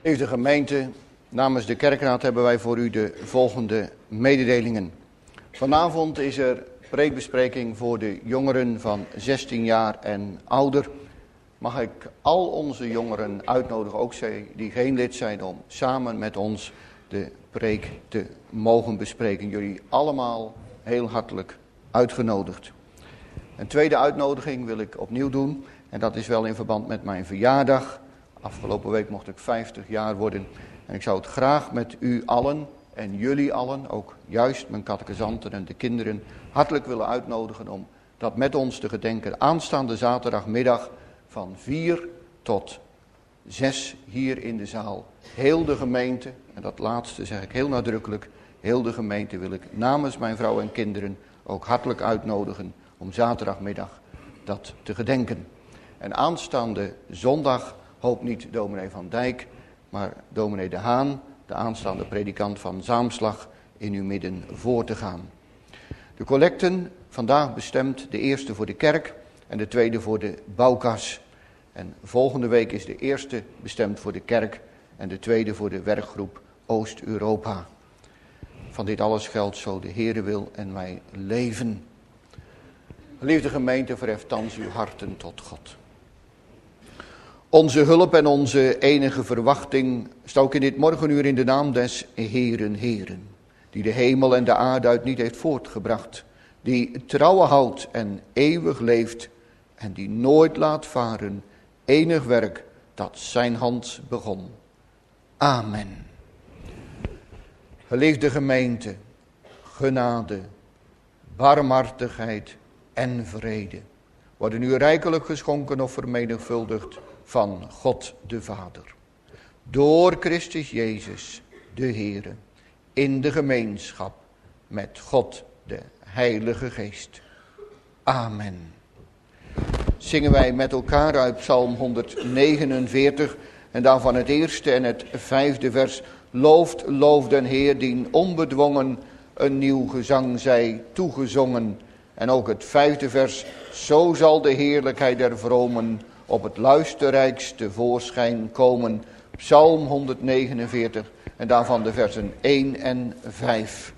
Lieve gemeente, namens de kerkraad hebben wij voor u de volgende mededelingen. Vanavond is er preekbespreking voor de jongeren van 16 jaar en ouder. Mag ik al onze jongeren uitnodigen, ook zij die geen lid zijn, om samen met ons de preek te mogen bespreken. Jullie allemaal heel hartelijk uitgenodigd. Een tweede uitnodiging wil ik opnieuw doen en dat is wel in verband met mijn verjaardag. Afgelopen week mocht ik 50 jaar worden en ik zou het graag met u allen en jullie allen, ook juist mijn catechizanten en de kinderen, hartelijk willen uitnodigen om dat met ons te gedenken. Aanstaande zaterdagmiddag van 4 tot 6 hier in de zaal. Heel de gemeente, en dat laatste zeg ik heel nadrukkelijk, heel de gemeente wil ik namens mijn vrouw en kinderen ook hartelijk uitnodigen om zaterdagmiddag dat te gedenken. En aanstaande zondag hoopt niet dominee Van Dijk, maar dominee De Haan, de aanstaande predikant van Zaamslag, in uw midden voor te gaan. De collecten vandaag bestemd, de eerste voor de kerk en de tweede voor de bouwkas. En volgende week is de eerste bestemd voor de kerk en de tweede voor de werkgroep Oost-Europa. Van dit alles geldt zo de Heere wil en wij leven. Geliefde gemeente, verheft thans uw harten tot God. Onze hulp en onze enige verwachting staat ook in dit morgenuur in de naam des Heeren, Heeren, die de hemel en de aarde uit niet heeft voortgebracht, die trouwe houdt en eeuwig leeft en die nooit laat varen enig werk dat zijn hand begon. Amen. Geliefde gemeente, genade, barmhartigheid en vrede worden u rijkelijk geschonken of vermenigvuldigd van God de Vader. Door Christus Jezus, de Heere, in de gemeenschap met God de Heilige Geest. Amen. Zingen wij met elkaar uit Psalm 149 en daarvan het eerste en het vijfde vers. Loof den Heer, dien onbedwongen een nieuw gezang zij toegezongen. En ook het vijfde vers. Zo zal de heerlijkheid der vromen op het luisterrijkste voorschijn komen. Psalm 149 en daarvan de versen 1 en 5.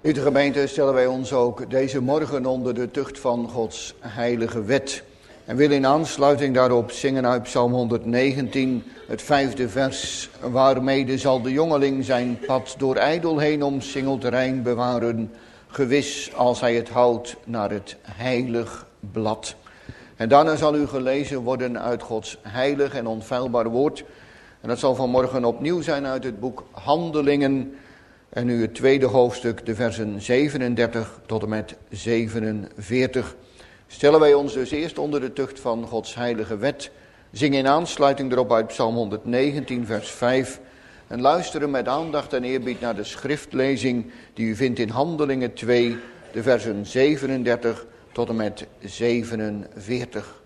Lieve gemeente, stellen wij ons ook deze morgen onder de tucht van Gods heilige wet. En willen in aansluiting daarop zingen uit Psalm 119, het 5e vers. Waarmede zal de jongeling zijn pad door ijdel heen omsingeld terrein bewaren, gewis als hij het houdt naar het heilig blad. En daarna zal u gelezen worden uit Gods heilig en onfeilbaar woord. En dat zal vanmorgen opnieuw zijn uit het boek Handelingen. En nu het tweede hoofdstuk, de versen 37 tot en met 47. Stellen wij ons dus eerst onder de tucht van Gods heilige wet. Zingen in aansluiting erop uit Psalm 119 vers 5. En luisteren met aandacht en eerbied naar de schriftlezing die u vindt in Handelingen 2, de versen 37 tot en met 47.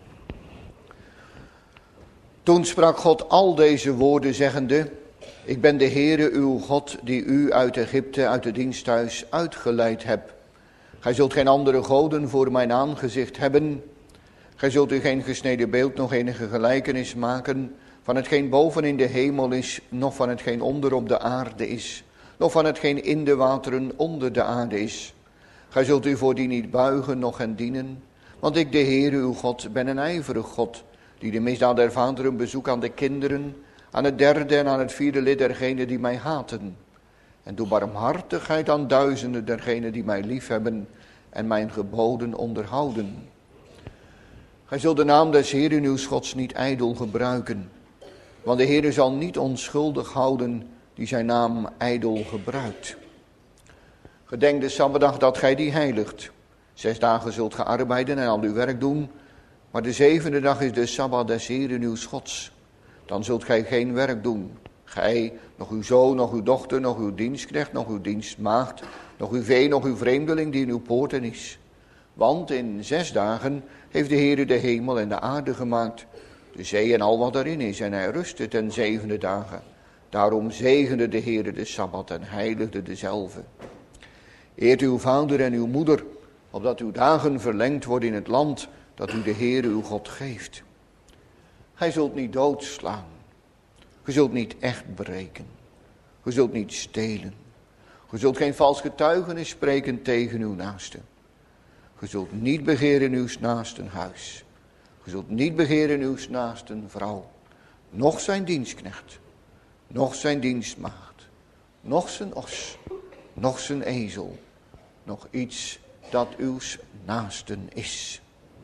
Toen sprak God al deze woorden zeggende: Ik ben de Heere uw God die u uit Egypte, uit het diensthuis uitgeleid heb. Gij zult geen andere goden voor mijn aangezicht hebben. Gij zult u geen gesneden beeld, nog enige gelijkenis maken van hetgeen boven in de hemel is, nog van hetgeen onder op de aarde is, nog van hetgeen in de wateren onder de aarde is. Gij zult u voor die niet buigen, noch hen dienen, want ik, de Heere uw God, ben een ijverig God, die de misdaad der vaderen bezoekt aan de kinderen, aan het derde en aan het vierde lid dergenen die mij haten. En doe barmhartigheid aan duizenden dergenen die mij liefhebben en mijn geboden onderhouden. Gij zult de naam des Heeren uw Gods niet ijdel gebruiken, want de Heere zal niet onschuldig houden die zijn naam ijdel gebruikt. Gedenk de Sabbatdag dat gij die heiligt. 6 dagen zult ge arbeiden en al uw werk doen, maar de 7e dag is de Sabbat des Heeren uw Gods. Dan zult gij geen werk doen. Gij, nog uw zoon, nog uw dochter, nog uw dienstknecht, nog uw dienstmaagd, nog uw vee, nog uw vreemdeling die in uw poorten is. Want in 6 dagen heeft de Heere de hemel en de aarde gemaakt, de zee en al wat daarin is, en hij rustte ten 7e dagen. Daarom zegende de Heere de Sabbat en heiligde dezelve. Eert uw vader en uw moeder, opdat uw dagen verlengd worden in het land dat u de Heere uw God geeft. Gij zult niet doodslaan. Ge zult niet echt breken. Ge zult niet stelen. Ge zult geen vals getuigenis spreken tegen uw naaste. Ge zult niet begeren uw naasten huis. Ge zult niet begeren uw naasten vrouw. Noch zijn dienstknecht. Noch zijn dienstmaagd. Noch zijn os. Noch zijn ezel. Nog iets dat uw naasten is.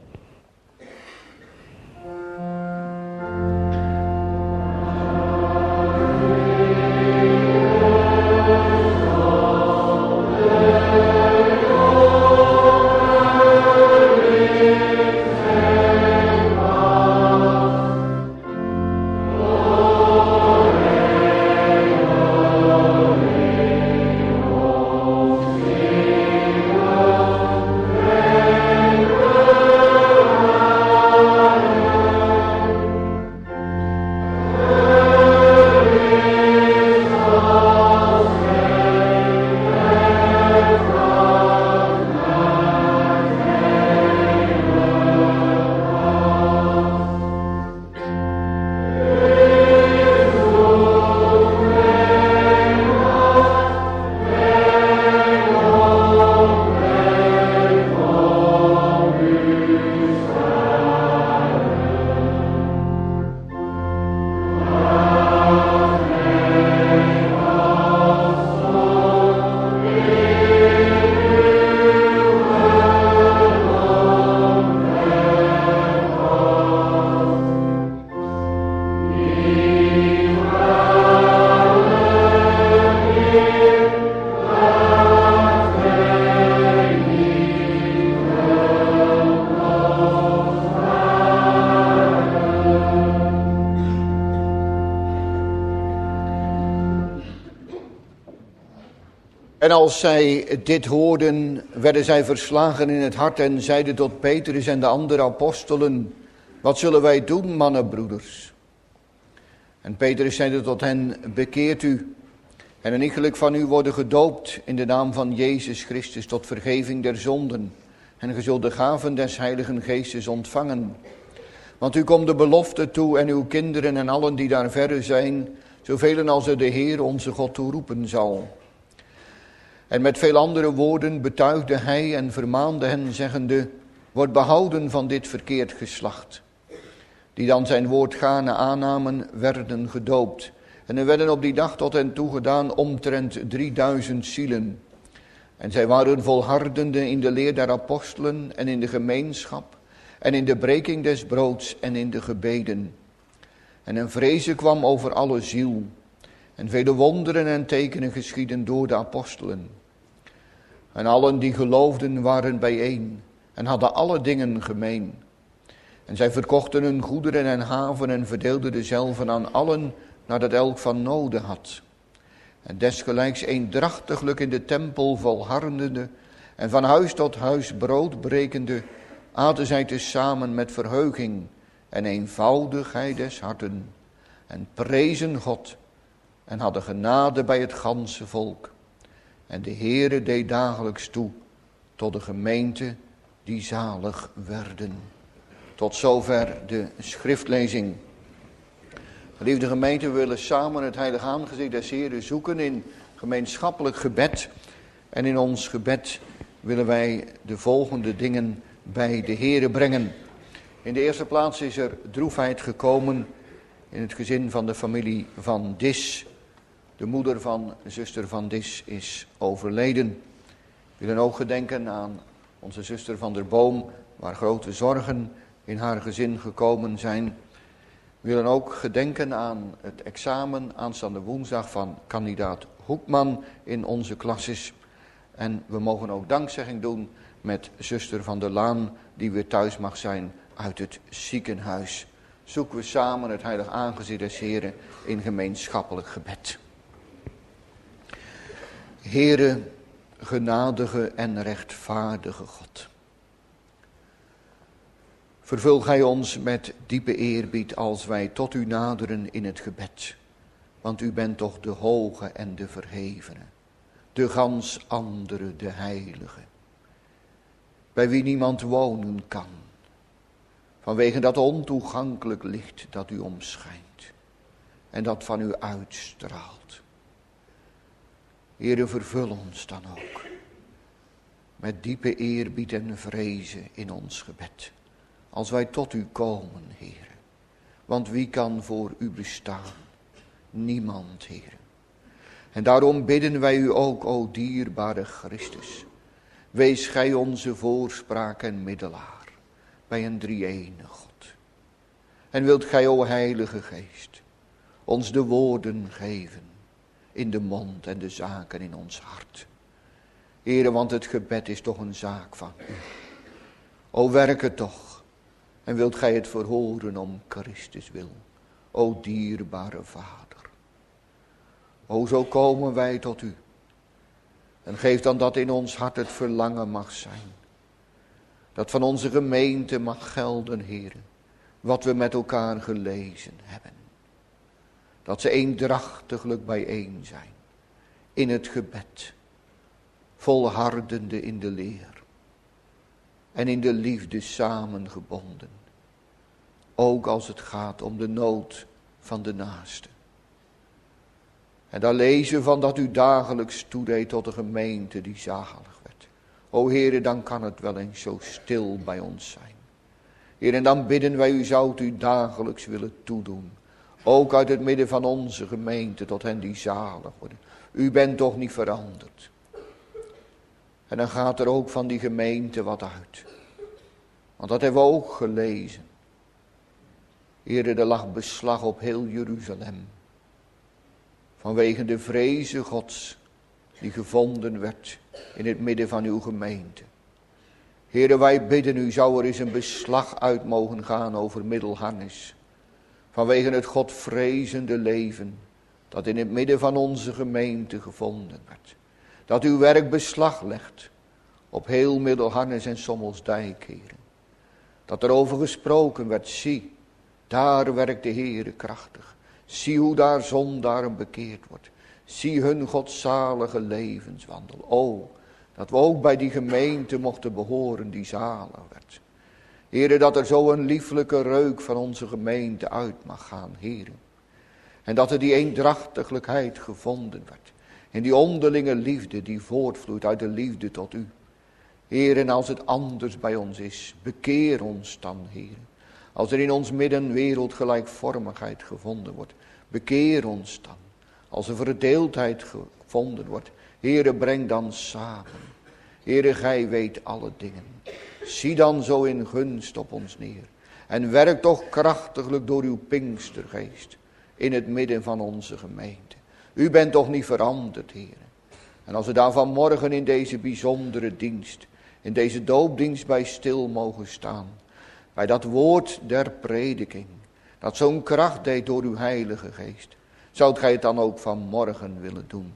En als zij dit hoorden, werden zij verslagen in het hart en zeiden tot Petrus en de andere apostelen: wat zullen wij doen, mannenbroeders? En Petrus zeide tot hen: bekeert u en een iegelijk van u worden gedoopt in de naam van Jezus Christus tot vergeving der zonden. En ge zult de gaven des Heiligen Geestes ontvangen. Want u komt de belofte toe en uw kinderen en allen die daar verre zijn, zoveel als er de Heer onze God toe roepen zal. En met veel andere woorden betuigde hij en vermaande hen, zeggende: Word behouden van dit verkeerd geslacht. Die dan zijn woord gaarne aannamen, werden gedoopt. En er werden op die dag tot hen toegedaan omtrent 3000 zielen. En zij waren volhardende in de leer der apostelen en in de gemeenschap en in de breking des broods en in de gebeden. En een vrezen kwam over alle ziel. En vele wonderen en tekenen geschieden door de apostelen. En allen die geloofden waren bijeen en hadden alle dingen gemeen. En zij verkochten hun goederen en haven en verdeelden dezelve aan allen naar dat elk van noden had. En desgelijks eendrachtiglijk in de tempel volhardende en van huis tot huis brood brekende, aten zij tezamen met verheuging en eenvoudigheid des harten en prezen God en hadden genade bij het ganse volk. En de Heere deed dagelijks toe tot de gemeente die zalig werden. Tot zover de schriftlezing. Geliefde gemeente, we willen samen het heilige aangezicht des Heeren zoeken in gemeenschappelijk gebed. En in ons gebed willen wij de volgende dingen bij de Heere brengen. In de eerste plaats is er droefheid gekomen in het gezin van de familie Van Dis. De moeder van zuster Van Dis is overleden. We willen ook gedenken aan onze zuster Van der Boom, waar grote zorgen in haar gezin gekomen zijn. We willen ook gedenken aan het examen aanstaande woensdag van kandidaat Hoekman in onze klasses. En we mogen ook dankzegging doen met zuster Van der Laan, die weer thuis mag zijn uit het ziekenhuis. Zoeken we samen het heilig aangezicht des Heren in gemeenschappelijk gebed. Heere, genadige en rechtvaardige God. Vervul gij ons met diepe eerbied als wij tot u naderen in het gebed. Want u bent toch de hoge en de verhevene, de gans andere, de heilige. Bij wie niemand wonen kan, vanwege dat ontoegankelijk licht dat u omschijnt en dat van u uitstraalt. Heere, vervul ons dan ook met diepe eerbied en vrezen in ons gebed. Als wij tot u komen, Heere. Want wie kan voor u bestaan? Niemand, Heere. En daarom bidden wij u ook, o dierbare Christus. Wees gij onze voorspraak en middelaar bij een drie-ene God. En wilt gij, o Heilige Geest, ons de woorden geven in de mond en de zaken in ons hart. Heere, want het gebed is toch een zaak van u. O, werk het toch. En wilt gij het verhoren om Christus wil. O dierbare Vader. O, zo komen wij tot u. En geef dan dat in ons hart het verlangen mag zijn. Dat van onze gemeente mag gelden, Heere. Wat we met elkaar gelezen hebben. Dat ze eendrachtiglijk bijeen zijn. In het gebed. Volhardende in de leer. En in de liefde samengebonden. Ook als het gaat om de nood van de naaste. En daar lezen van dat u dagelijks toedeed tot de gemeente die zalig werd. O Heere, dan kan het wel eens zo stil bij ons zijn. Heer, en dan bidden wij u, zou u dagelijks willen toedoen. Ook uit het midden van onze gemeente tot hen die zalig worden. U bent toch niet veranderd. En dan gaat er ook van die gemeente wat uit. Want dat hebben we ook gelezen. Heere, er lag beslag op heel Jeruzalem. Vanwege de vreze Gods die gevonden werd in het midden van uw gemeente. Heere, wij bidden u, zou er eens een beslag uit mogen gaan over Middelharnis. Vanwege het Godvrezende leven dat in het midden van onze gemeente gevonden werd. Dat uw werk beslag legt op heel Middelharnis en Sommelsdijk, Heere. Dat er over gesproken werd, zie, daar werkt de Heere krachtig. Zie hoe daar zondaren bekeerd wordt. Zie hun godzalige levenswandel. O, dat we ook bij die gemeente mochten behoren die zalig werd. Heere, dat er zo een lieflijke reuk van onze gemeente uit mag gaan, Heere. En dat er die eendrachtiglijkheid gevonden werd. In die onderlinge liefde die voortvloeit uit de liefde tot u. Heer, en als het anders bij ons is, bekeer ons dan, Heer. Als er in ons midden wereldgelijkvormigheid gevonden wordt, bekeer ons dan. Als er verdeeldheid gevonden wordt, Heere, breng dan samen. Heere, gij weet alle dingen. Zie dan zo in gunst op ons neer. En werk toch krachtiglijk door uw Pinkstergeest in het midden van onze gemeente. U bent toch niet veranderd, Heere. En als we daar vanmorgen in deze bijzondere dienst, in deze doopdienst bij stil mogen staan, bij dat woord der prediking, dat zo'n kracht deed door uw Heilige Geest, zoudt gij het dan ook vanmorgen willen doen.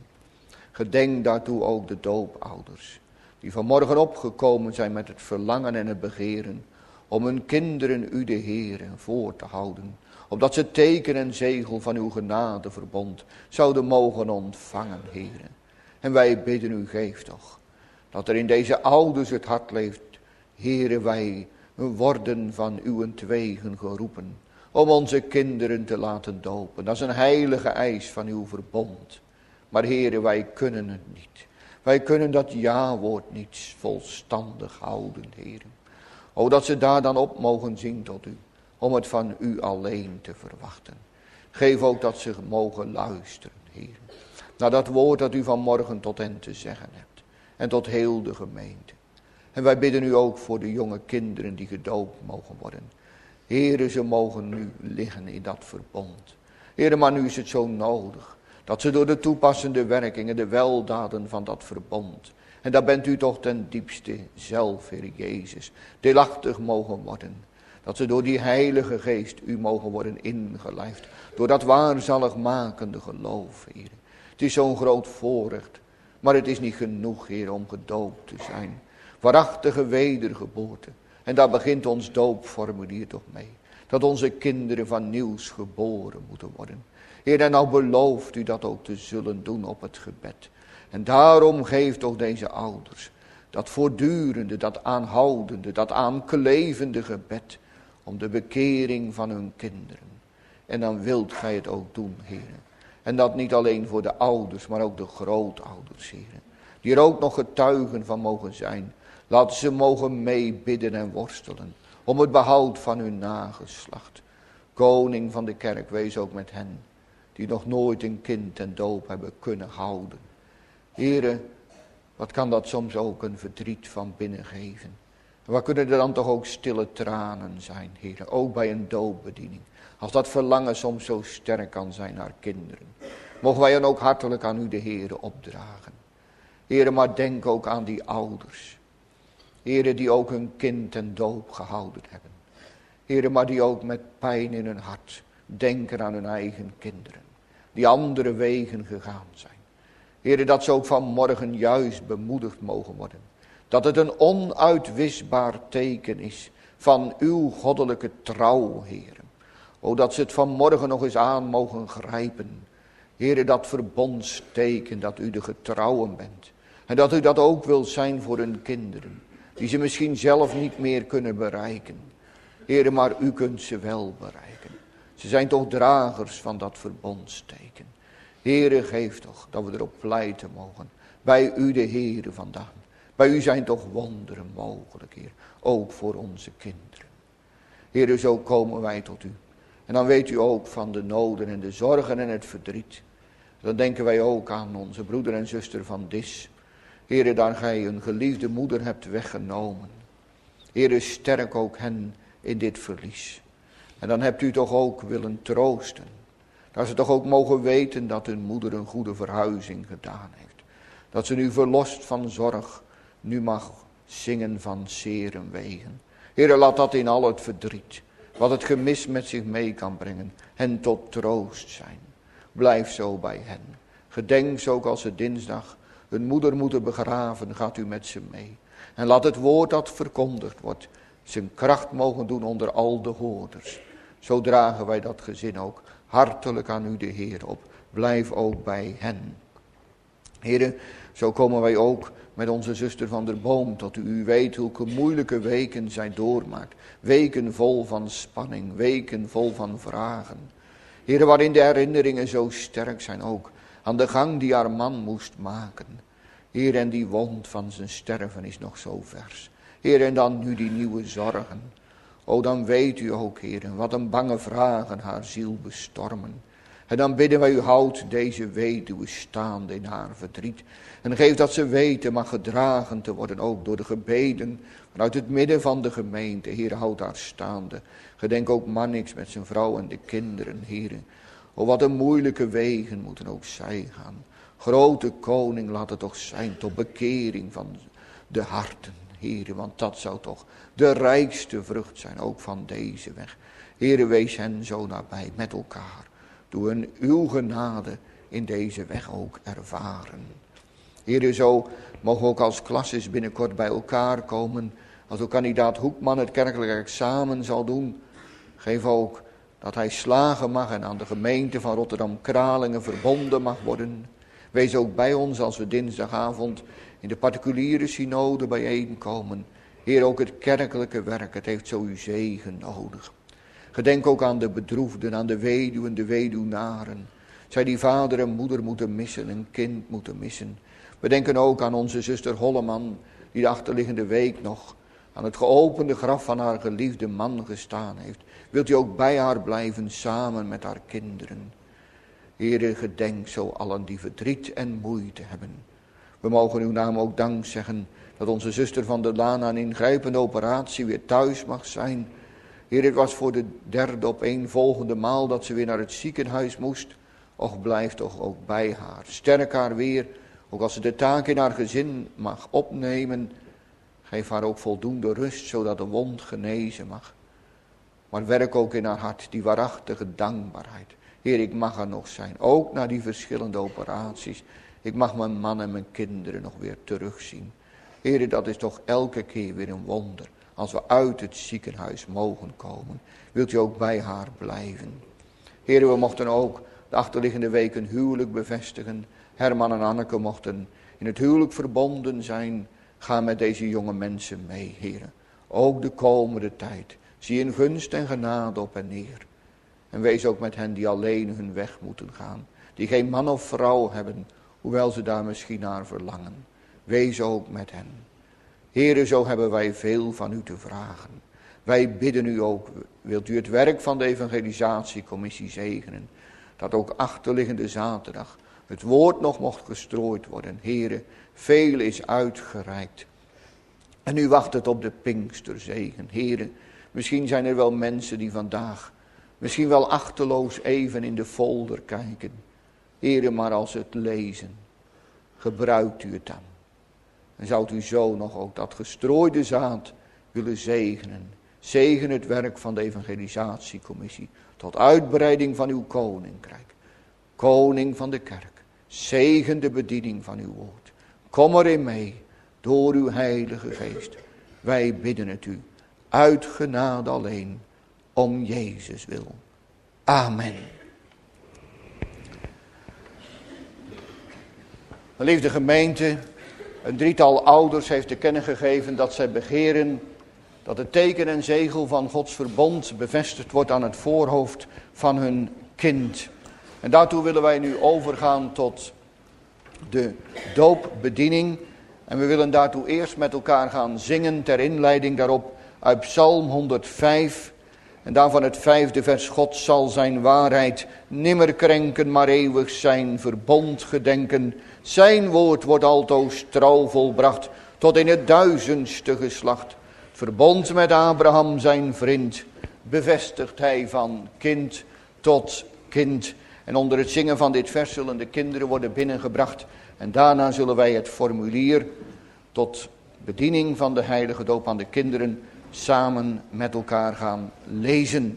Gedenk daartoe ook de doopouders, die vanmorgen opgekomen zijn met het verlangen en het begeren om hun kinderen u de Heere voor te houden, opdat ze teken en zegel van uw genadeverbond zouden mogen ontvangen, Heere. En wij bidden u, geef toch, dat er in deze ouders het hart leeft, Heere, wij worden van uwentwegen geroepen, om onze kinderen te laten dopen. Dat is een heilige eis van uw verbond. Maar Heere, wij kunnen het niet. Wij kunnen dat ja-woord niet volstandig houden, Heere. O, dat ze daar dan op mogen zien tot u, om het van u alleen te verwachten. Geef ook dat ze mogen luisteren, Heere, naar dat woord dat u vanmorgen tot hen te zeggen hebt. En tot heel de gemeente. En wij bidden u ook voor de jonge kinderen die gedoopt mogen worden. Heere, ze mogen nu liggen in dat verbond. Heere, maar nu is het zo nodig dat ze door de toepassende werkingen, de weldaden van dat verbond, en daar bent u toch ten diepste zelf, Heer Jezus, deelachtig mogen worden. Dat ze door die Heilige Geest u mogen worden ingelijfd. Door dat waarzaligmakende geloof, Heer. Het is zo'n groot voorrecht. Maar het is niet genoeg, Heer, om gedoopt te zijn. Waarachtige wedergeboorte. En daar begint ons doopformulier toch mee. Dat onze kinderen van nieuws geboren moeten worden. Heer, en nou belooft u dat ook te zullen doen op het gebed. En daarom geeft toch deze ouders dat voortdurende, dat aanhoudende, dat aanklevende gebed om de bekering van hun kinderen. En dan wilt gij het ook doen, Heer. En dat niet alleen voor de ouders, maar ook de grootouders, Heer. Die er ook nog getuigen van mogen zijn. Laten ze mogen meebidden en worstelen om het behoud van hun nageslacht. Koning van de kerk, wees ook met hen die nog nooit een kind ten doop hebben kunnen houden. Heere, wat kan dat soms ook een verdriet van binnen geven. En wat kunnen er dan toch ook stille tranen zijn, Heere, ook bij een doopbediening. Als dat verlangen soms zo sterk kan zijn naar kinderen. Mogen wij dan ook hartelijk aan u de Heere opdragen. Heere, maar denk ook aan die ouders. Heere, die ook hun kind ten doop gehouden hebben. Heere, maar die ook met pijn in hun hart denken aan hun eigen kinderen. Die andere wegen gegaan zijn. Heere, dat ze ook vanmorgen juist bemoedigd mogen worden. Dat het een onuitwisbaar teken is van uw goddelijke trouw, Heere. O, dat ze het vanmorgen nog eens aan mogen grijpen. Heere, dat verbondsteken dat u de getrouwen bent. En dat u dat ook wilt zijn voor hun kinderen. Die ze misschien zelf niet meer kunnen bereiken. Heere, maar u kunt ze wel bereiken. Ze zijn toch dragers van dat verbondsteken. Heere, geef toch dat we erop pleiten mogen. Bij u de Heere vandaan. Bij u zijn toch wonderen mogelijk, Heer. Ook voor onze kinderen. Heere, zo komen wij tot u. En dan weet u ook van de noden en de zorgen en het verdriet. Dan denken wij ook aan onze broeder en zuster van Dis. Heere, daar gij een geliefde moeder hebt weggenomen. Heere, sterk ook hen in dit verlies. En dan hebt u toch ook willen troosten. Dat ze toch ook mogen weten dat hun moeder een goede verhuizing gedaan heeft. Dat ze nu verlost van zorg, nu mag zingen van zeren wegen. Heere, laat dat in al het verdriet, wat het gemis met zich mee kan brengen, hen tot troost zijn. Blijf zo bij hen. Gedenk zo ook als ze dinsdag hun moeder moeten begraven, gaat u met ze mee. En laat het woord dat verkondigd wordt zijn kracht mogen doen onder al de hoorders. Zo dragen wij dat gezin ook hartelijk aan u de Heer op. Blijf ook bij hen. Heren, zo komen wij ook met onze zuster van der Boom tot u. U weet welke moeilijke weken zij doormaakt. Weken vol van spanning, weken vol van vragen. Heren, waarin de herinneringen zo sterk zijn ook aan de gang die haar man moest maken. Heer, en die wond van zijn sterven is nog zo vers. Heer, en dan nu die nieuwe zorgen. O, dan weet u ook, Heer, wat een bange vragen haar ziel bestormen. En dan bidden wij u, houd deze weduwe staande in haar verdriet. En geef dat ze weten mag gedragen te worden, ook door de gebeden vanuit het midden van de gemeente. Heer, houd haar staande. Gedenk ook Mannix met zijn vrouw en de kinderen, Heer. O, wat een moeilijke wegen moeten ook zij gaan. Grote koning, laat het toch zijn tot bekering van de harten, Heer. Want dat zou toch de rijkste vrucht zijn, ook van deze weg. Heer, wees hen zo nabij met elkaar. Doe hen uw genade in deze weg ook ervaren. Heer, zo mogen we ook als klasses binnenkort bij elkaar komen. Als ook kandidaat Hoekman het kerkelijke examen zal doen. Geef ook dat hij slagen mag en aan de gemeente van Rotterdam-Kralingen verbonden mag worden. Wees ook bij ons als we dinsdagavond in de particuliere synode bijeenkomen. Heer, ook het kerkelijke werk, het heeft zo uw zegen nodig. Gedenk ook aan de bedroefden, aan de weduwen, de weduwnaren. Zij die vader en moeder moeten missen, een kind moeten missen. We denken ook aan onze zuster Holleman, die de achterliggende week nog aan het geopende graf van haar geliefde man gestaan heeft. Wilt u ook bij haar blijven samen met haar kinderen? Heere, gedenk zo allen die verdriet en moeite hebben. We mogen uw naam ook dank zeggen dat onze zuster van der Laan aan ingrijpende operatie weer thuis mag zijn. Heer, het was voor de derde opeenvolgende maal dat ze weer naar het ziekenhuis moest. Och, blijf toch ook bij haar. Sterk haar weer, ook als ze de taak in haar gezin mag opnemen. Geef haar ook voldoende rust, zodat de wond genezen mag. Maar werk ook in haar hart die waarachtige dankbaarheid. Heer, ik mag er nog zijn, ook na die verschillende operaties. Ik mag mijn man en mijn kinderen nog weer terugzien. Heer, dat is toch elke keer weer een wonder. Als we uit het ziekenhuis mogen komen. Wilt u ook bij haar blijven. Heer, we mochten ook de achterliggende week een huwelijk bevestigen. Herman en Anneke mochten in het huwelijk verbonden zijn. Ga met deze jonge mensen mee, Heer. Ook de komende tijd. Zie in gunst en genade op en neer. En wees ook met hen die alleen hun weg moeten gaan. Die geen man of vrouw hebben, hoewel ze daar misschien naar verlangen. Wees ook met hen. Heere, zo hebben wij veel van u te vragen. Wij bidden u ook, wilt u het werk van de evangelisatiecommissie zegenen. Dat ook achterliggende zaterdag het woord nog mocht gestrooid worden. Heere, veel is uitgereikt. En u wacht het op de Pinksterzegen. Heere, misschien zijn er wel mensen die vandaag, misschien wel achterloos even in de folder kijken. Heere, maar als ze het lezen, gebruikt u het dan. En zou u zo nog ook dat gestrooide zaad willen zegenen. Zegen het werk van de evangelisatiecommissie. Tot uitbreiding van uw koninkrijk. Koning van de kerk. Zegen de bediening van uw woord. Kom erin mee. Door uw heilige geest. Wij bidden het u. Uit genade alleen. Om Jezus wil. Amen. Geliefde gemeente. Een drietal ouders heeft te kennen gegeven dat zij begeren dat het teken en zegel van Gods verbond bevestigd wordt aan het voorhoofd van hun kind. En daartoe willen wij nu overgaan tot de doopbediening. En we willen daartoe eerst met elkaar gaan zingen ter inleiding daarop uit Psalm 105. En daarvan het 5e vers: God zal zijn waarheid nimmer krenken, maar eeuwig zijn verbond gedenken. Zijn woord wordt altoos trouw volbracht, tot in het 1000ste geslacht. Verbond met Abraham zijn vriend, bevestigt hij van kind tot kind. En onder het zingen van dit vers zullen de kinderen worden binnengebracht. En daarna zullen wij het formulier tot bediening van de heilige doop aan de kinderen samen met elkaar gaan lezen.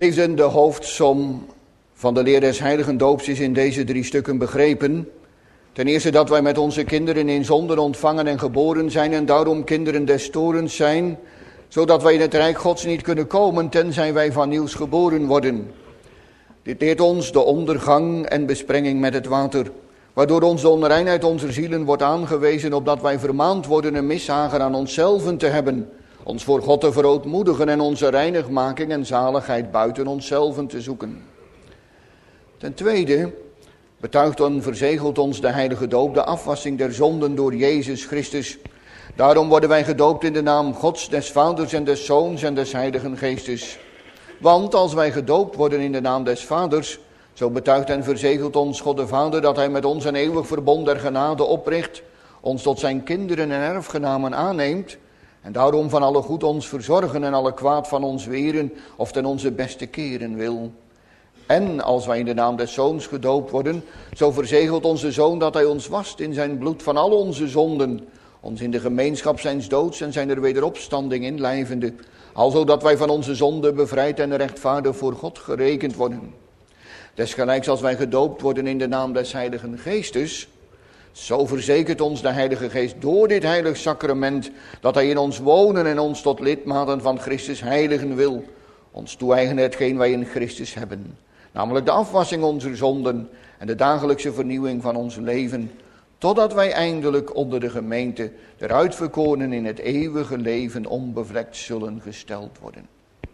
Even de hoofdsom van de leer des heiligdoops is in deze 3 stukken begrepen. Ten eerste dat wij met onze kinderen in zonden ontvangen en geboren zijn en daarom kinderen des torens zijn, zodat wij in het rijk Gods niet kunnen komen tenzij wij van nieuws geboren worden. Dit leert ons de ondergang en besprenging met het water, waardoor ons de onreinheid onze zielen wordt aangewezen, opdat wij vermaand worden een mishagen aan onszelven te hebben, ons voor God te verootmoedigen en onze reinigmaking en zaligheid buiten onszelven te zoeken. Ten tweede betuigt en verzegelt ons de heilige doop de afwassing der zonden door Jezus Christus. Daarom worden wij gedoopt in de naam Gods, des Vaders en des Zoons en des Heiligen Geestes. Want als wij gedoopt worden in de naam des Vaders, zo betuigt en verzegelt ons God de Vader dat hij met ons een eeuwig verbond der genade opricht, ons tot zijn kinderen en erfgenamen aanneemt, en daarom van alle goed ons verzorgen en alle kwaad van ons weren of ten onze beste keren wil. En als wij in de naam des Zoons gedoopt worden, zo verzegelt onze Zoon dat hij ons wast in zijn bloed van al onze zonden, ons in de gemeenschap zijns doods en zijn wederopstanding inlijvende, alzo dat wij van onze zonden bevrijd en rechtvaardig voor God gerekend worden. Desgelijks als wij gedoopt worden in de naam des Heiligen Geestes, zo verzekert ons de Heilige Geest door dit heilig sacrament dat hij in ons wonen en ons tot lidmaten van Christus heiligen wil, ons toe-eigenen hetgeen wij in Christus hebben, namelijk de afwassing onze zonden en de dagelijkse vernieuwing van ons leven, totdat wij eindelijk onder de gemeente der uitverkorenen in het eeuwige leven onbevlekt zullen gesteld worden.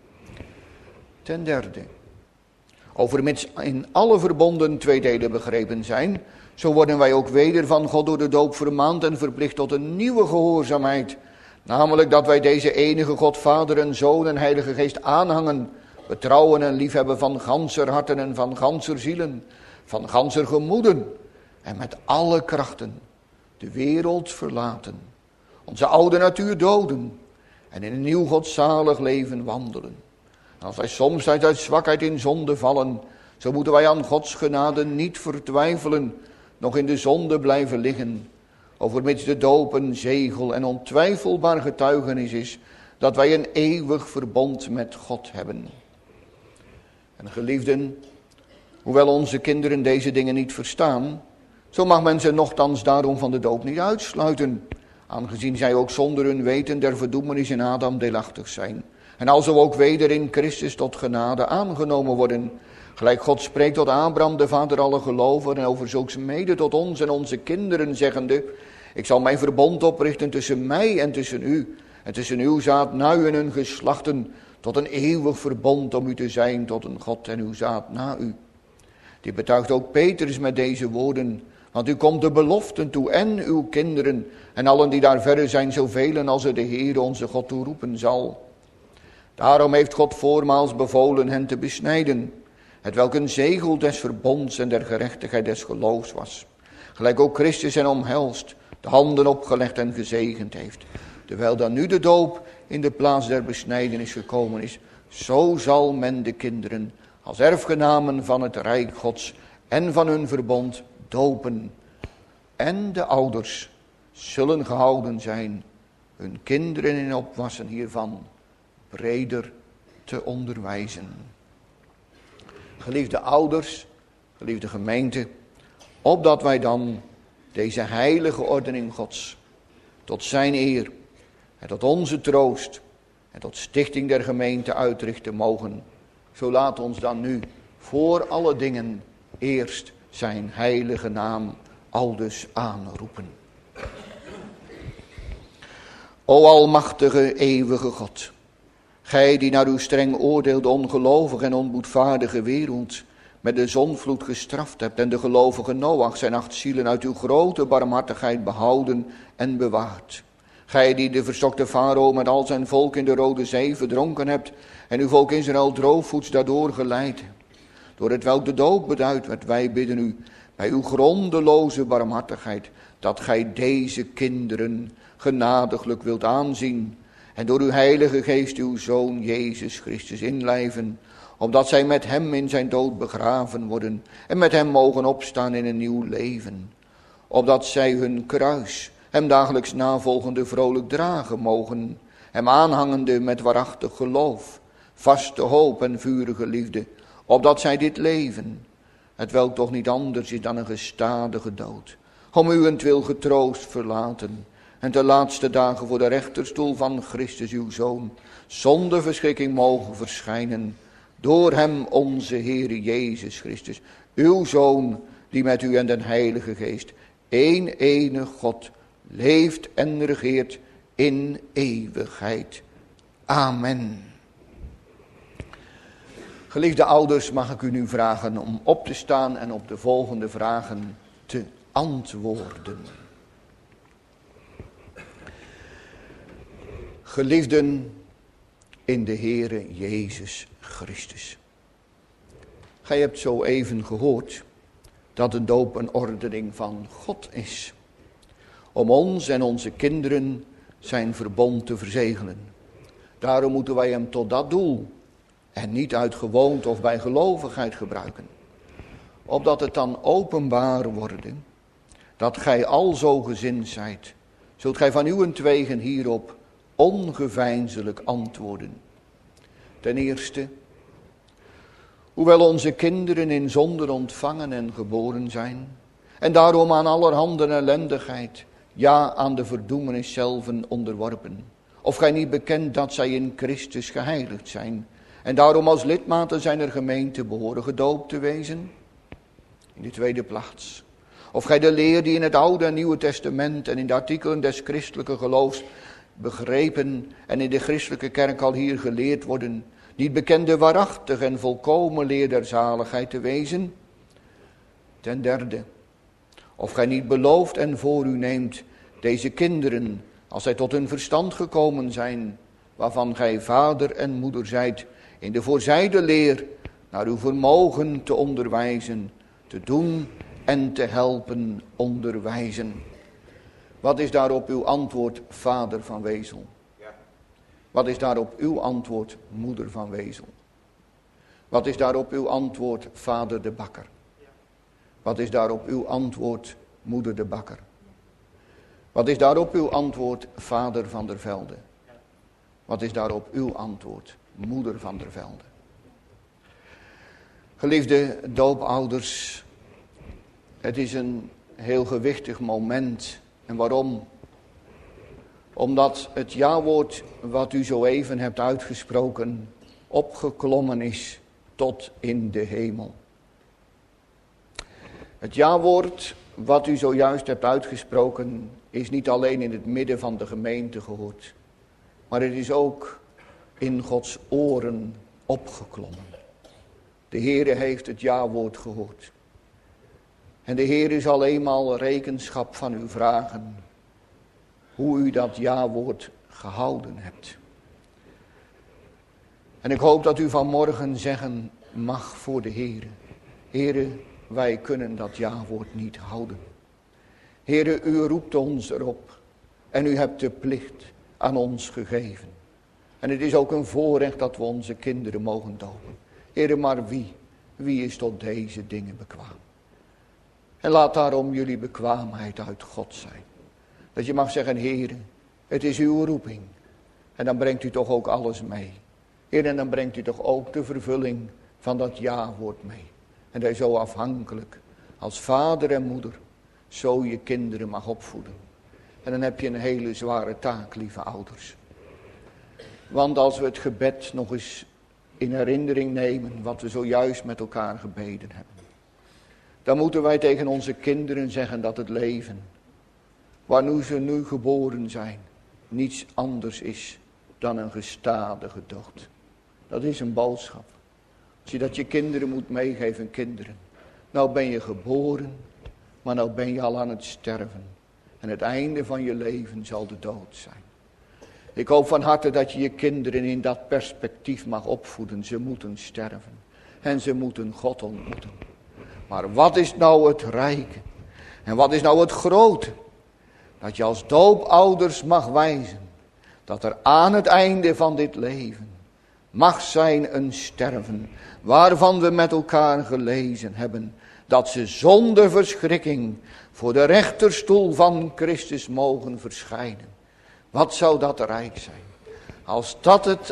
Ten derde, overmits in alle verbonden 2 delen begrepen zijn, zo worden wij ook weder van God door de doop vermaand en verplicht tot een nieuwe gehoorzaamheid, namelijk dat wij deze enige God, Vader en Zoon en Heilige Geest aanhangen, betrouwen en liefhebben van ganser harten en van ganser zielen, van ganser gemoeden, en met alle krachten de wereld verlaten, onze oude natuur doden en in een nieuw godzalig leven wandelen. En als wij soms uit zwakheid in zonde vallen, zo moeten wij aan Gods genade niet vertwijfelen, nog in de zonde blijven liggen, overmits de doop een zegel en ontwijfelbaar getuigenis is dat wij een eeuwig verbond met God hebben. En geliefden, hoewel onze kinderen deze dingen niet verstaan, zo mag men ze nochtans daarom van de doop niet uitsluiten, aangezien zij ook zonder hun weten der verdoemenis in Adam deelachtig zijn. En alzo ook weder in Christus tot genade aangenomen worden. Gelijk God spreekt tot Abraham, de vader alle gelovigen, en over zulks mede tot ons en onze kinderen, zeggende: ik zal mijn verbond oprichten tussen mij en tussen u, en tussen uw zaad na u en hun geslachten, tot een eeuwig verbond om u te zijn tot een God en uw zaad na u. Dit betuigt ook Petrus met deze woorden: want u komt de beloften toe en uw kinderen en allen die daar verre zijn, zoveel als er de Heere onze God toe roepen zal. Daarom heeft God voormaals bevolen hen te besnijden, hetwelk een zegel des verbonds en der gerechtigheid des geloofs was. Gelijk ook Christus hen omhelst, de handen opgelegd en gezegend heeft. Terwijl dan nu de doop in de plaats der besnijdenis gekomen is, zo zal men de kinderen als erfgenamen van het rijk Gods en van hun verbond dopen. En de ouders zullen gehouden zijn hun kinderen in opwassen hiervan breder te onderwijzen. Geliefde ouders, geliefde gemeente, opdat wij dan deze heilige ordening Gods tot zijn eer en tot onze troost en tot stichting der gemeente uitrichten mogen, zo laat ons dan nu voor alle dingen eerst zijn heilige naam aldus aanroepen. O almachtige, eeuwige God, gij die naar uw streng oordeel de ongelovige en onboedvaardige wereld met de zonvloed gestraft hebt en de gelovige Noach zijn 8 zielen uit uw grote barmhartigheid behouden en bewaard. Gij die de verstokte farao met al zijn volk in de Rode Zee verdronken hebt en uw volk Israël droogvoets daardoor geleid. Door hetwelk de dood beduid werd, wij bidden u bij uw grondeloze barmhartigheid dat gij deze kinderen genadiglijk wilt aanzien en door uw heilige geest uw Zoon Jezus Christus inlijven, opdat zij met hem in zijn dood begraven worden en met hem mogen opstaan in een nieuw leven. Opdat zij hun kruis, hem dagelijks navolgende vrolijk dragen mogen, hem aanhangende met waarachtig geloof, vaste hoop en vurige liefde, opdat zij dit leven, hetwelk toch niet anders is dan een gestadige dood, om uwentwil getroost verlaten en de laatste dagen voor de rechterstoel van Christus uw Zoon, zonder verschrikking mogen verschijnen, door hem onze Heere Jezus Christus, uw Zoon, die met u en den Heilige Geest, één enige God, leeft en regeert in eeuwigheid. Amen. Geliefde ouders, mag ik u nu vragen om op te staan en op de volgende vragen te antwoorden. Geliefden in de Heere Jezus Christus. Gij hebt zo even gehoord dat de doop een ordening van God is. Om ons en onze kinderen zijn verbond te verzegelen. Daarom moeten wij hem tot dat doel en niet uit gewoonte of bij gelovigheid gebruiken. Opdat het dan openbaar worden dat gij alzo gezind zijt, zult gij van uwentwegen hierop ongeveinselijk antwoorden. Ten eerste, hoewel onze kinderen in zonde ontvangen en geboren zijn, en daarom aan allerhande ellendigheid, ja aan de verdoemenis zelven onderworpen, of gij niet bekent dat zij in Christus geheiligd zijn, en daarom als lidmaten zijner gemeente behoren gedoopt te wezen? In de tweede plaats, of gij de leer die in het Oude en Nieuwe Testament en in de artikelen des christelijke geloofs begrepen en in de christelijke kerk al hier geleerd worden, niet bekende waarachtig en volkomen leer der zaligheid te wezen? Ten derde, of gij niet belooft en voor u neemt deze kinderen, als zij tot hun verstand gekomen zijn, waarvan gij vader en moeder zijt, in de voorzijde leer naar uw vermogen te onderwijzen, te doen en te helpen onderwijzen. Wat is daarop uw antwoord, vader van Wezel? Wat is daarop uw antwoord, moeder van Wezel? Wat is daarop uw antwoord, vader de Bakker? Wat is daarop uw antwoord, moeder de Bakker? Wat is daarop uw antwoord, vader van der Velde? Wat is daarop uw antwoord, moeder van der Velde? Geliefde doopouders, het is een heel gewichtig moment. En waarom? Omdat het ja-woord wat u zo even hebt uitgesproken opgeklommen is tot in de hemel. Het ja-woord wat u zojuist hebt uitgesproken is niet alleen in het midden van de gemeente gehoord, maar het is ook in Gods oren opgeklommen. De Heere heeft het ja-woord gehoord. En de Heere zal eenmaal rekenschap van u vragen hoe u dat ja-woord gehouden hebt. En ik hoop dat u vanmorgen zeggen mag voor de Heere: Heere, wij kunnen dat ja-woord niet houden. Heere, u roept ons erop en u hebt de plicht aan ons gegeven. En het is ook een voorrecht dat we onze kinderen mogen dopen. Heere, maar wie is tot deze dingen bekwaam? En laat daarom jullie bekwaamheid uit God zijn. Dat je mag zeggen: Heere, het is uw roeping. En dan brengt u toch ook alles mee. Heere, en dan brengt u toch ook de vervulling van dat ja-woord mee. En dat je zo afhankelijk als vader en moeder zo je kinderen mag opvoeden. En dan heb je een hele zware taak, lieve ouders. Want als we het gebed nog eens in herinnering nemen wat we zojuist met elkaar gebeden hebben, dan moeten wij tegen onze kinderen zeggen dat het leven, waar ze nu geboren zijn, niets anders is dan een gestadige dood. Dat is een boodschap. Als je dat je kinderen moet meegeven, kinderen. Nou ben je geboren, maar nou ben je al aan het sterven. En het einde van je leven zal de dood zijn. Ik hoop van harte dat je je kinderen in dat perspectief mag opvoeden. Ze moeten sterven. En ze moeten God ontmoeten. Maar wat is nou het rijke? En wat is nou het grote? Dat je als doopouders mag wijzen dat er aan het einde van dit leven mag zijn een sterven, waarvan we met elkaar gelezen hebben, dat ze zonder verschrikking voor de rechterstoel van Christus mogen verschijnen. Wat zou dat rijk zijn, als dat het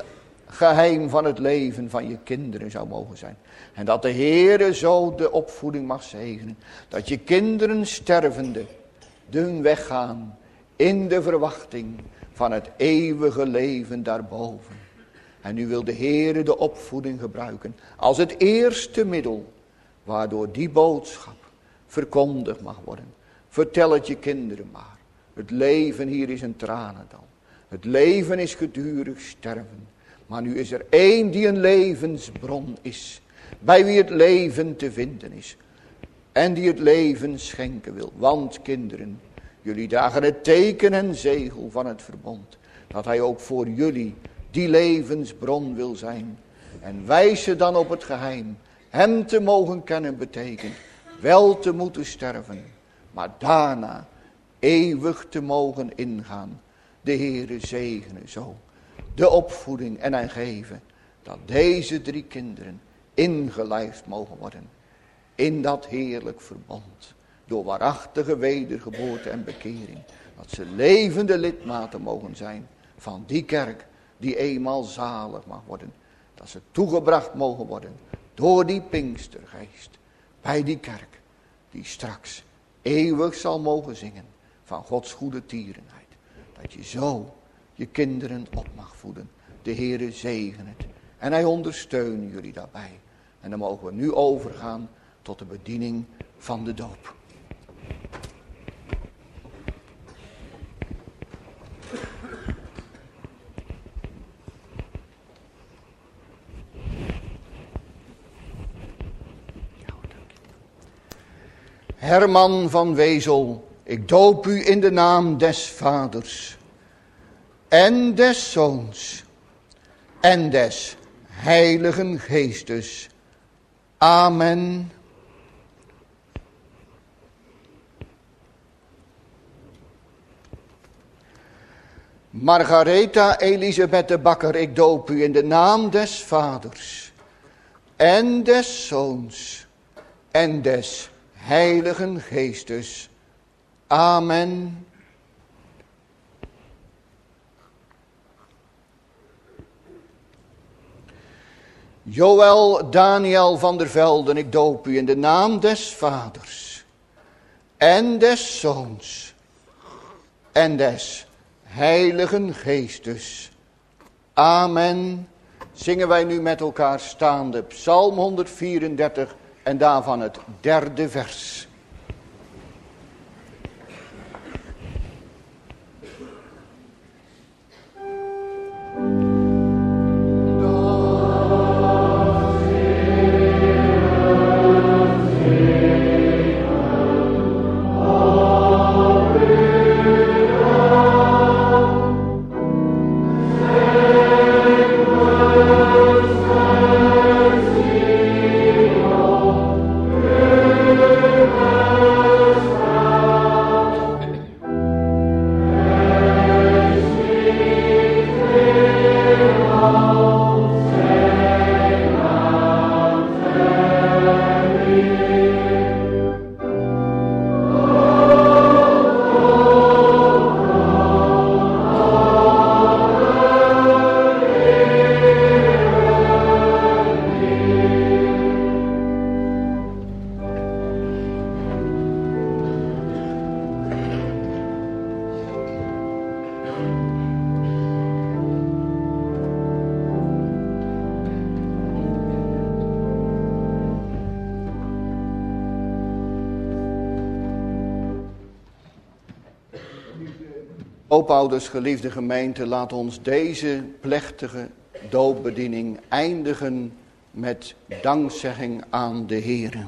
geheim van het leven van je kinderen zou mogen zijn. En dat de Heere zo de opvoeding mag zegenen. Dat je kinderen stervende hun weg gaan in de verwachting van het eeuwige leven daarboven. En nu wil de Heere de opvoeding gebruiken als het eerste middel waardoor die boodschap verkondigd mag worden. Vertel het je kinderen maar. Het leven hier is een tranendal. Het leven is gedurig sterven. Maar nu is er één die een levensbron is. Bij wie het leven te vinden is. En die het leven schenken wil. Want kinderen, jullie dragen het teken en zegel van het verbond. Dat hij ook voor jullie die levensbron wil zijn. En wijs ze dan op het geheim. Hem te mogen kennen betekent wel te moeten sterven. Maar daarna eeuwig te mogen ingaan. De Heere zegene zo de opvoeding en hij geven. Dat deze 3 kinderen ingelijfd mogen worden. In dat heerlijk verbond. Door waarachtige wedergeboorte en bekering. Dat ze levende lidmaten mogen zijn van die kerk die eenmaal zalig mag worden. Dat ze toegebracht mogen worden door die Pinkstergeest. Bij die kerk die straks eeuwig zal mogen zingen van Gods goede tierenheid. Dat je zo je kinderen op mag voeden. De Heere zegen het. En hij ondersteunt jullie daarbij. En dan mogen we nu overgaan tot de bediening van de doop. Herman van Wezel, ik doop u in de naam des Vaders en des Zoons en des Heiligen Geestes. Amen. Margaretha Elisabeth de Bakker, ik doop u in de naam des Vaders en des Zoons en des Heiligen Geestes. Amen. Joël Daniel van der Velden, ik doop u in de naam des Vaders en des Zoons en des Heiligen Geestes. Amen. Zingen wij nu met elkaar staande Psalm 134 en daarvan het 3e vers. Doopouders, geliefde gemeente, laat ons deze plechtige doopbediening eindigen met dankzegging aan de Heere.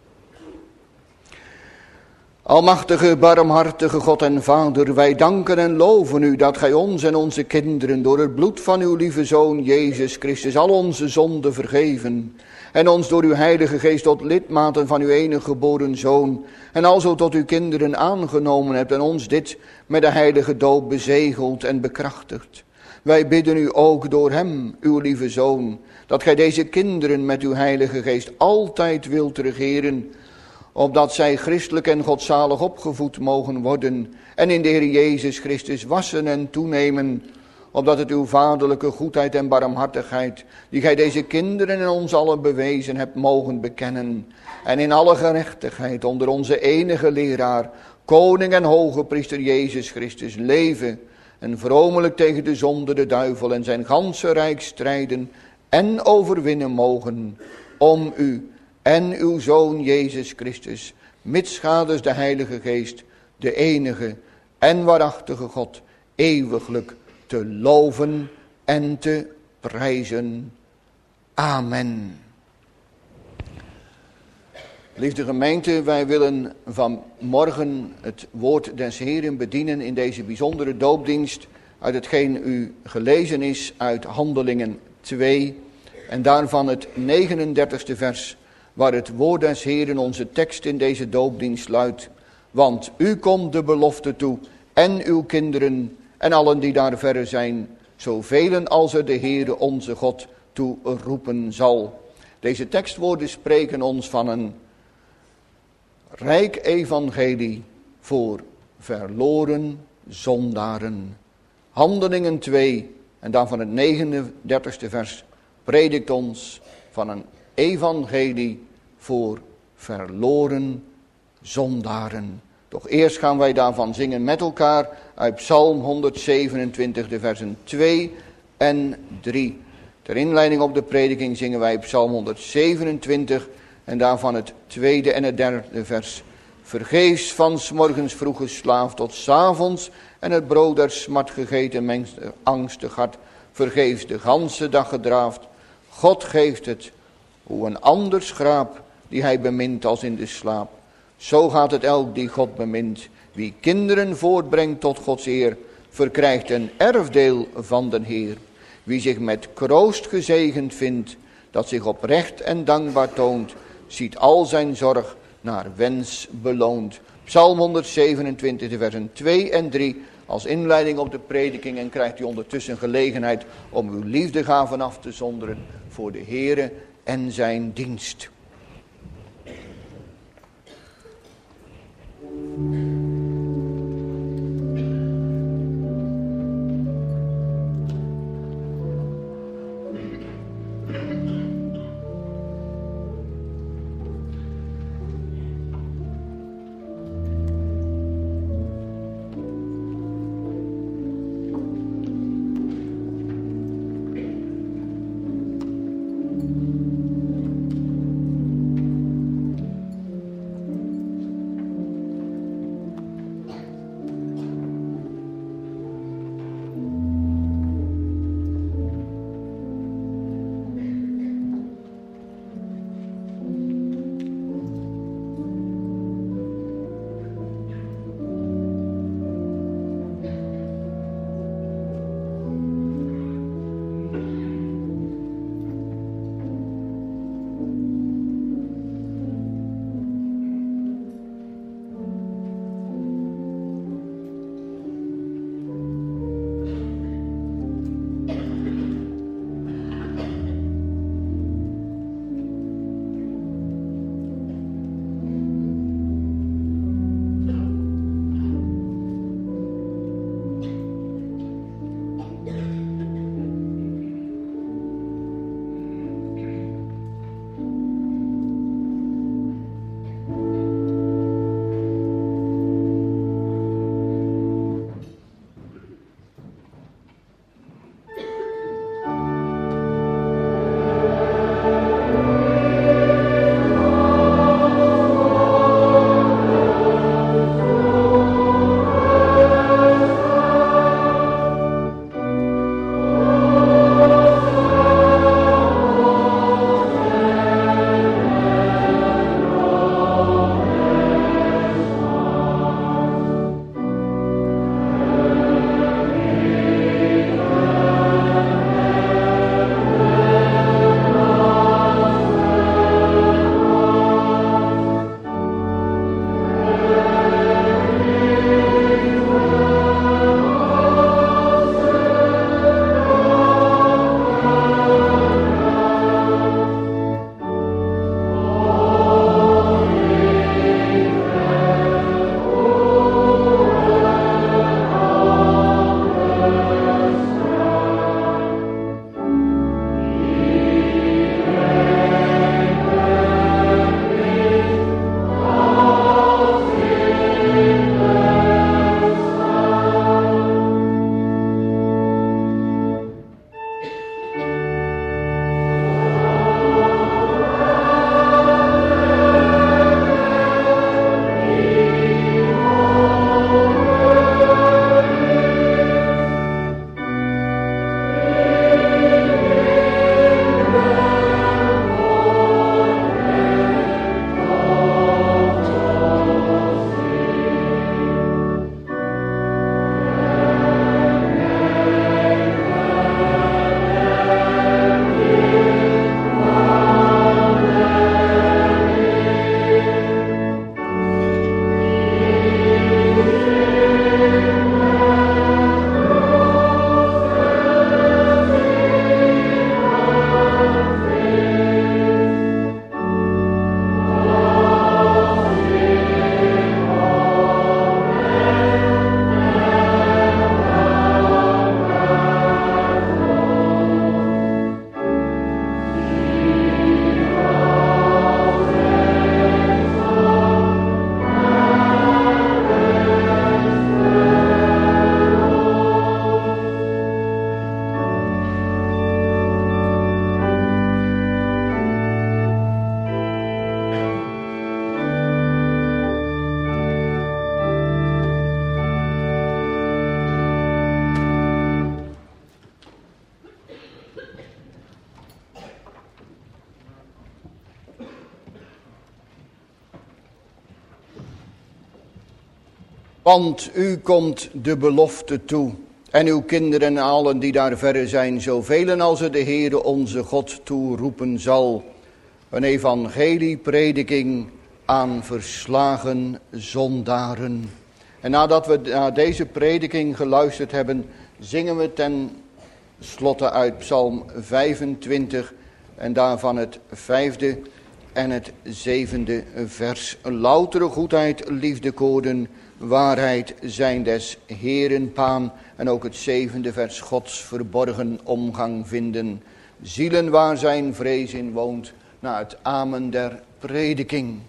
Almachtige, barmhartige God en Vader, wij danken en loven u dat gij ons en onze kinderen door het bloed van uw lieve Zoon Jezus Christus al onze zonden vergeven en ons door uw Heilige Geest tot lidmaten van uw enige geboren Zoon en alzo tot uw kinderen aangenomen hebt en ons dit met de heilige doop bezegeld en bekrachtigd. Wij bidden u ook door hem, uw lieve Zoon, dat gij deze kinderen met uw Heilige Geest altijd wilt regeren, opdat zij christelijk en godzalig opgevoed mogen worden en in de Heer Jezus Christus wassen en toenemen, opdat het uw vaderlijke goedheid en barmhartigheid, die gij deze kinderen en ons allen bewezen hebt, mogen bekennen. En in alle gerechtigheid onder onze enige leraar, koning en hoge priester Jezus Christus, leven en vromelijk tegen de zonde, de duivel en zijn ganse rijk strijden en overwinnen mogen, om u en uw Zoon Jezus Christus, mitsgaders de Heilige Geest, de enige en waarachtige God, eeuwiglijk te loven en te prijzen. Amen. Liefde gemeente, wij willen vanmorgen het woord des Heeren bedienen in deze bijzondere doopdienst uit hetgeen u gelezen is uit Handelingen 2 en daarvan het 39e vers, waar het woord des Heeren onze tekst in deze doopdienst luidt. Want u komt de belofte toe en uw kinderen en allen die daar verre zijn, zoveel als er de Heere onze God toe roepen zal. Deze tekstwoorden spreken ons van een rijk evangelie voor verloren zondaren. Handelingen 2 en dan van het 39e vers predikt ons van een evangelie voor verloren zondaren. Toch eerst gaan wij daarvan zingen met elkaar uit Psalm 127, de versen 2 en 3. Ter inleiding op de prediking zingen wij Psalm 127 en daarvan het tweede en het derde vers. Vergeefs van 's morgens vroege slaaf tot 's avonds en het brood der smart gegeten mengt angstig hart. Vergeefs de ganse dag gedraafd. God geeft het, hoe een ander schraap die hij bemint als in de slaap. Zo gaat het elk die God bemint. Wie kinderen voortbrengt tot Gods eer, verkrijgt een erfdeel van den Heer. Wie zich met kroost gezegend vindt, dat zich oprecht en dankbaar toont, ziet al zijn zorg naar wens beloond. Psalm 127, de versen 2 en 3 als inleiding op de prediking, en krijgt u ondertussen gelegenheid om uw liefdegaven af te zonderen voor de Heere en zijn dienst. Want u komt de belofte toe. En uw kinderen en allen die daar verre zijn, zoveel als het de Heere onze God toeroepen zal. Een evangelieprediking aan verslagen zondaren. En nadat we naar deze prediking geluisterd hebben, zingen we ten slotte uit Psalm 25 en daarvan het 5e en het 7e vers. Loutere goedheid, liefdekoorden, waarheid zijn des Heeren paan. En ook het 7e vers, Gods verborgen omgang vinden. Zielen waar zijn vrees in woont, na het amen der prediking.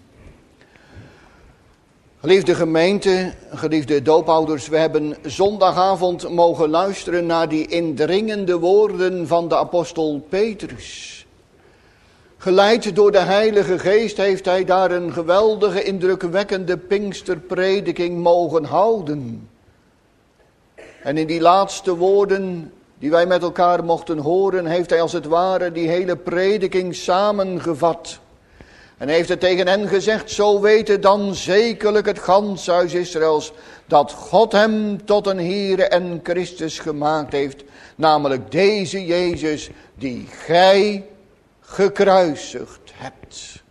Geliefde gemeente, geliefde doopouders, we hebben zondagavond mogen luisteren naar die indringende woorden van de apostel Petrus. Geleid door de Heilige Geest heeft hij daar een geweldige, indrukwekkende Pinksterprediking mogen houden. En in die laatste woorden die wij met elkaar mochten horen, heeft hij als het ware die hele prediking samengevat. En heeft het tegen hen gezegd, zo weten dan zekerlijk het gans huis Israëls, dat God hem tot een Heere en Christus gemaakt heeft. Namelijk deze Jezus die gij gekruisigd hebt.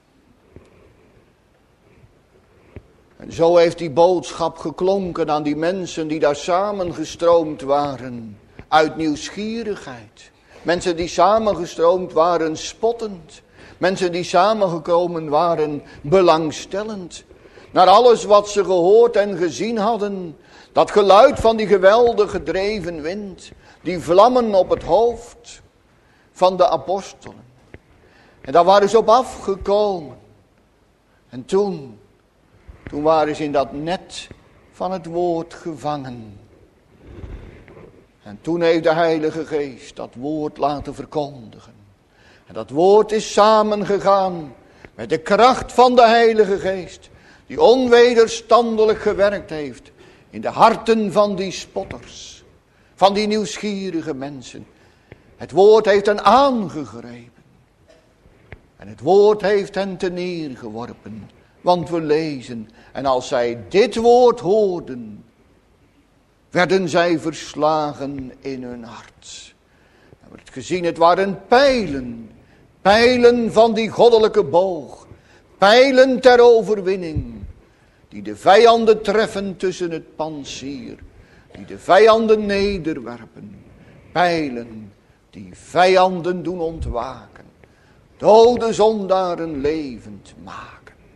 En zo heeft die boodschap geklonken aan die mensen die daar samengestroomd waren. Uit nieuwsgierigheid. Mensen die samengestroomd waren spottend. Mensen die samengekomen waren belangstellend. Naar alles wat ze gehoord en gezien hadden. Dat geluid van die geweldige gedreven wind. Die vlammen op het hoofd van de apostelen. En daar waren ze op afgekomen. En toen waren ze in dat net van het woord gevangen. En toen heeft de Heilige Geest dat woord laten verkondigen. En dat woord is samengegaan met de kracht van de Heilige Geest. Die onwederstandelijk gewerkt heeft in de harten van die spotters. Van die nieuwsgierige mensen. Het woord heeft hen aangegrepen. En het woord heeft hen te neergeworpen. Want we lezen, en als zij dit woord hoorden, werden zij verslagen in hun hart. We hebben het gezien, het waren pijlen. Pijlen van die goddelijke boog. Pijlen ter overwinning. Die de vijanden treffen tussen het pansier. Die de vijanden nederwerpen. Pijlen die vijanden doen ontwaken. Dode zondaren levend maken.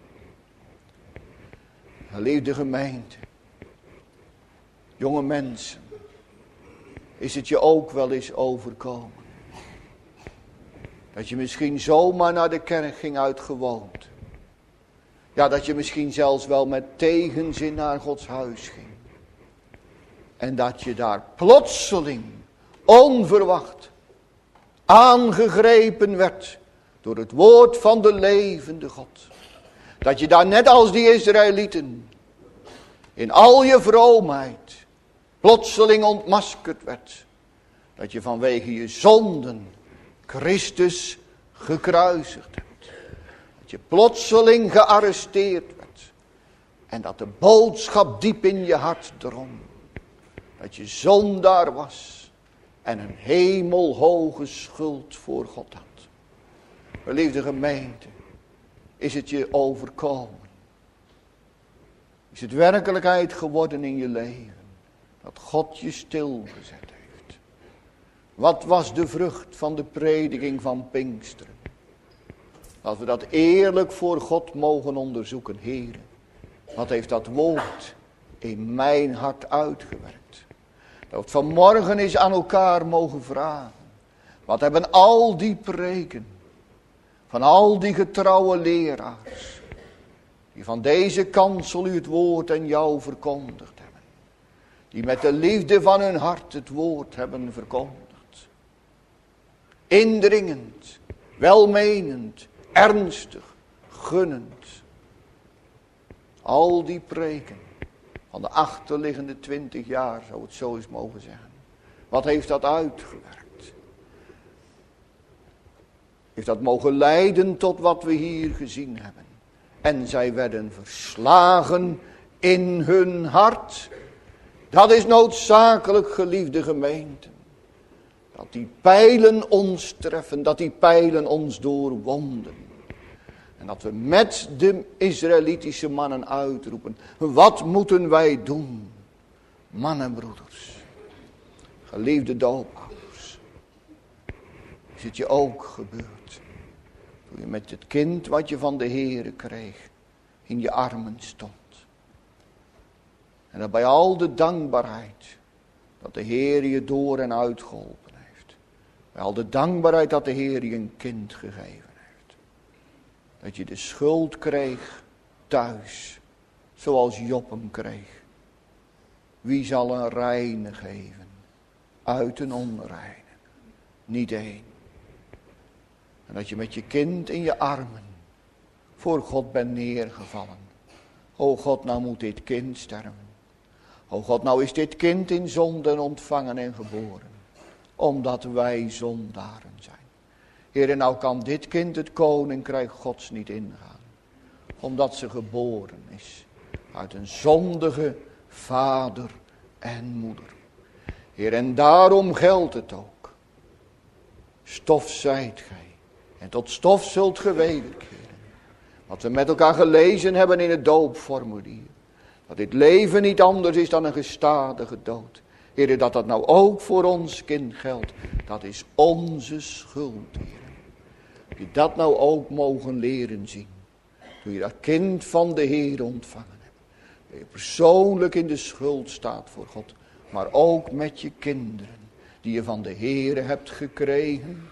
Geliefde gemeente. Jonge mensen. Is het je ook wel eens overkomen? Dat je misschien zomaar naar de kerk ging uit gewoonte. Ja, dat je misschien zelfs wel met tegenzin naar Gods huis ging. En dat je daar plotseling, onverwacht, aangegrepen werd door het woord van de levende God. Dat je daar net als die Israëlieten, in al je vroomheid, plotseling ontmaskerd werd. Dat je vanwege je zonden Christus gekruisigd hebt. Dat je plotseling gearresteerd werd. En dat de boodschap diep in je hart drong. Dat je zondaar was. En een hemelhoge schuld voor God had. Geliefde gemeente. Is het je overkomen? Is het werkelijkheid geworden in je leven? Dat God je stilgezet heeft. Wat was de vrucht van de prediking van Pinksteren? Dat we dat eerlijk voor God mogen onderzoeken. Heere, wat heeft dat woord in mijn hart uitgewerkt? Dat we het vanmorgen eens aan elkaar mogen vragen. Wat hebben al die preken van al die getrouwe leraars, die van deze kansel u het woord en jou verkondigd hebben. Die met de liefde van hun hart het woord hebben verkondigd. Indringend, welmenend, ernstig, gunnend. Al die preken van de achterliggende 20 jaar, zou het zo eens mogen zeggen. Wat heeft dat uitgewerkt? Heeft dat mogen leiden tot wat we hier gezien hebben. En zij werden verslagen in hun hart. Dat is noodzakelijk, geliefde gemeente. Dat die pijlen ons treffen, dat die pijlen ons doorwonden. En dat we met de Israëlitische mannen uitroepen. Wat moeten wij doen? Mannenbroeders, geliefde doopouders. Is het je ook gebeurd? Toen je met het kind wat je van de Heere kreeg in je armen stond. En dat bij al de dankbaarheid dat de Heer je door en uitgeholpen heeft. Bij al de dankbaarheid dat de Heer je een kind gegeven heeft. Dat je de schuld kreeg thuis, zoals Job hem kreeg. Wie zal een reine geven uit een onreine? Niet één. En dat je met je kind in je armen voor God bent neergevallen. O God, nou moet dit kind sterven. O God, nou is dit kind in zonden ontvangen en geboren. Omdat wij zondaren zijn. Heer, nou kan dit kind het koninkrijk Gods niet ingaan. Omdat ze geboren is uit een zondige vader en moeder. Heer, en daarom geldt het ook. Stof zijt gij. En tot stof zult ge wederkeren. Wat we met elkaar gelezen hebben in het doopformulier. Dat dit leven niet anders is dan een gestadige dood. Heer, dat dat nou ook voor ons kind geldt. Dat is onze schuld, Heer. Heb je dat nou ook mogen leren zien. Toen je dat kind van de Heer ontvangen hebt. Dat je persoonlijk in de schuld staat voor God. Maar ook met je kinderen. Die je van de Heer hebt gekregen.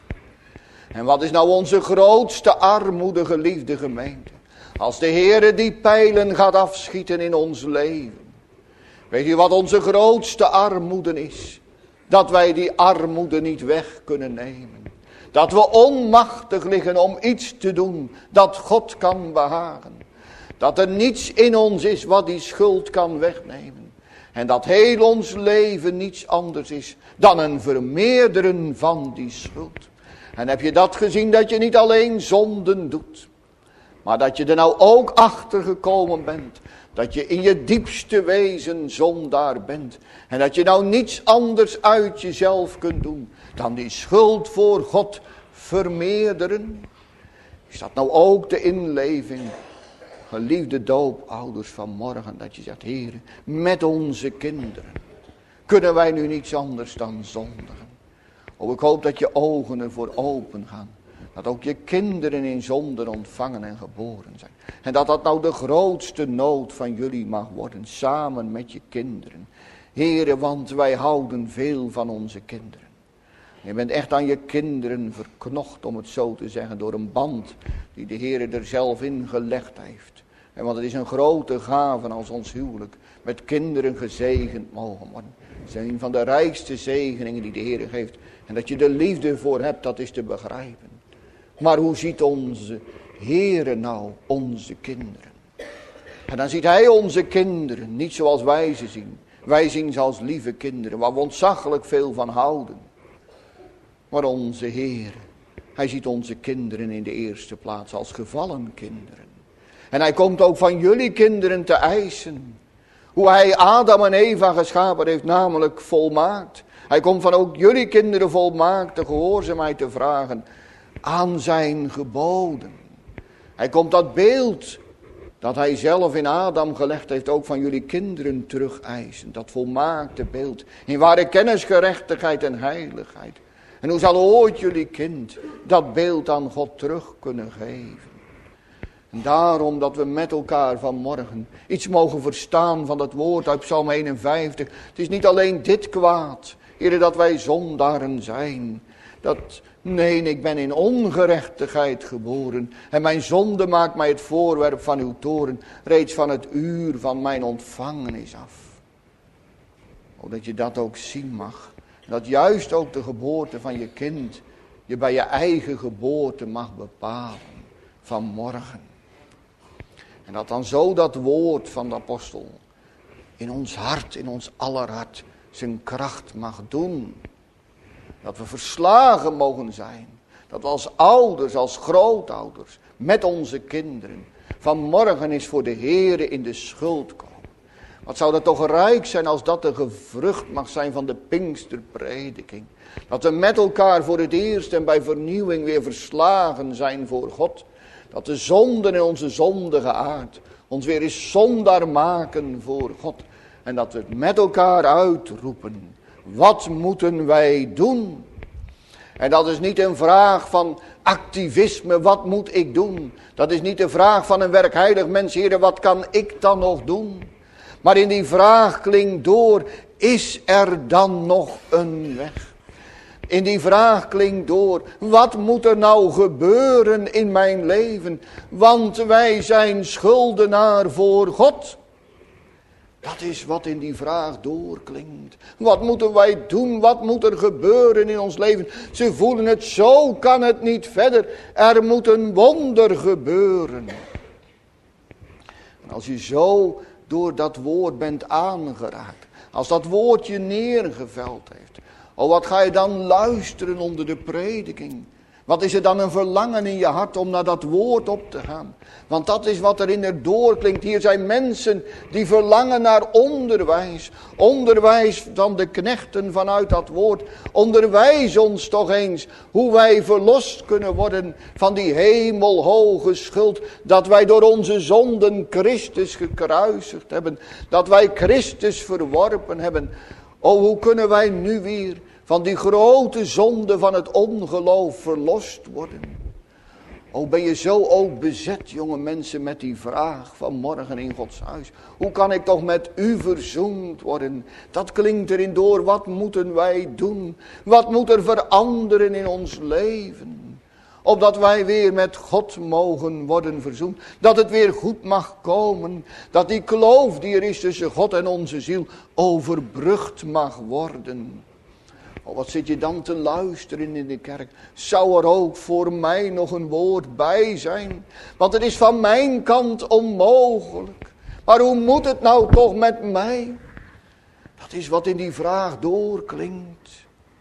En wat is nou onze grootste armoede, geliefde gemeente? Als de Heer die pijlen gaat afschieten in ons leven. Weet je wat onze grootste armoede is? Dat wij die armoede niet weg kunnen nemen. Dat we onmachtig liggen om iets te doen dat God kan behagen. Dat er niets in ons is wat die schuld kan wegnemen. En dat heel ons leven niets anders is dan een vermeerderen van die schuld. En heb je dat gezien, dat je niet alleen zonden doet. Maar dat je er nou ook achter gekomen bent. Dat je in je diepste wezen zondaar bent. En dat je nou niets anders uit jezelf kunt doen dan die schuld voor God vermeerderen. Is dat nou ook de inleving, geliefde doopouders van morgen, dat je zegt, Heer, met onze kinderen kunnen wij nu niets anders dan zondigen. Oh, ik hoop dat je ogen ervoor open gaan. Dat ook je kinderen in zonden ontvangen en geboren zijn. En dat dat nou de grootste nood van jullie mag worden, samen met je kinderen. Heere, want wij houden veel van onze kinderen. Je bent echt aan je kinderen verknocht, om het zo te zeggen, door een band die de Heere er zelf in gelegd heeft. En want het is een grote gave als ons huwelijk met kinderen gezegend mogen worden. Het is een van de rijkste zegeningen die de Heere geeft. En dat je de liefde voor hebt, dat is te begrijpen. Maar hoe ziet onze Heere nou onze kinderen? En dan ziet hij onze kinderen niet zoals wij ze zien. Wij zien ze als lieve kinderen, waar we ontzaglijk veel van houden. Maar onze Heere, hij ziet onze kinderen in de eerste plaats als gevallen kinderen. En hij komt ook van jullie kinderen te eisen. Hoe hij Adam en Eva geschapen heeft, namelijk volmaakt. Hij komt van ook jullie kinderen volmaakte gehoorzaamheid te vragen aan zijn geboden. Hij komt dat beeld dat hij zelf in Adam gelegd heeft ook van jullie kinderen terug eisen. Dat volmaakte beeld in ware kennis, gerechtigheid en heiligheid. En hoe zal ooit jullie kind dat beeld aan God terug kunnen geven? En daarom dat we met elkaar vanmorgen iets mogen verstaan van dat woord uit Psalm 51. Het is niet alleen dit kwaad, Heere, dat wij zondaren zijn. Nee, ik ben in ongerechtigheid geboren. En mijn zonde maakt mij het voorwerp van uw toorn. Reeds van het uur van mijn ontvangenis af. O, dat je dat ook zien mag. Dat juist ook de geboorte van je kind je bij je eigen geboorte mag bepalen. Vanmorgen. En dat dan zo dat woord van de apostel in ons hart, in ons aller hart, zijn kracht mag doen. Dat we verslagen mogen zijn. Dat we als ouders, als grootouders, met onze kinderen, vanmorgen is voor de Heere in de schuld komen. Wat zou dat toch rijk zijn als dat de gevrucht mag zijn van de Pinksterprediking. Dat we met elkaar voor het eerst en bij vernieuwing weer verslagen zijn voor God. Dat de zonden in onze zondige aard ons weer eens zondaar maken voor God. En dat we het met elkaar uitroepen. Wat moeten wij doen? En dat is niet een vraag van activisme, wat moet ik doen? Dat is niet de vraag van een werkheilig mens, Heere, wat kan ik dan nog doen? Maar in die vraag klinkt door, is er dan nog een weg? In die vraag klinkt door, wat moet er nou gebeuren in mijn leven? Want wij zijn schuldenaar voor God. Dat is wat in die vraag doorklinkt. Wat moeten wij doen? Wat moet er gebeuren in ons leven? Ze voelen het, zo kan het niet verder. Er moet een wonder gebeuren. En als je zo door dat woord bent aangeraakt, als dat woord je neergeveld heeft, oh, wat ga je dan luisteren onder de prediking? Wat is er dan een verlangen in je hart om naar dat woord op te gaan? Want dat is wat erin er doorklinkt. Hier zijn mensen die verlangen naar onderwijs. Onderwijs van de knechten vanuit dat woord. Onderwijs ons toch eens hoe wij verlost kunnen worden van die hemelhoge schuld. Dat wij door onze zonden Christus gekruisigd hebben. Dat wij Christus verworpen hebben. Oh, hoe kunnen wij nu weer van die grote zonde van het ongeloof verlost worden? Oh, ben je zo ook bezet, jonge mensen, met die vraag van morgen in Gods huis. Hoe kan ik toch met u verzoend worden? Dat klinkt erin door, wat moeten wij doen? Wat moet er veranderen in ons leven? Opdat wij weer met God mogen worden verzoend. Dat het weer goed mag komen. Dat die kloof die er is tussen God en onze ziel overbrugd mag worden. Oh, wat zit je dan te luisteren in de kerk? Zou er ook voor mij nog een woord bij zijn? Want het is van mijn kant onmogelijk. Maar hoe moet het nou toch met mij? Dat is wat in die vraag doorklinkt.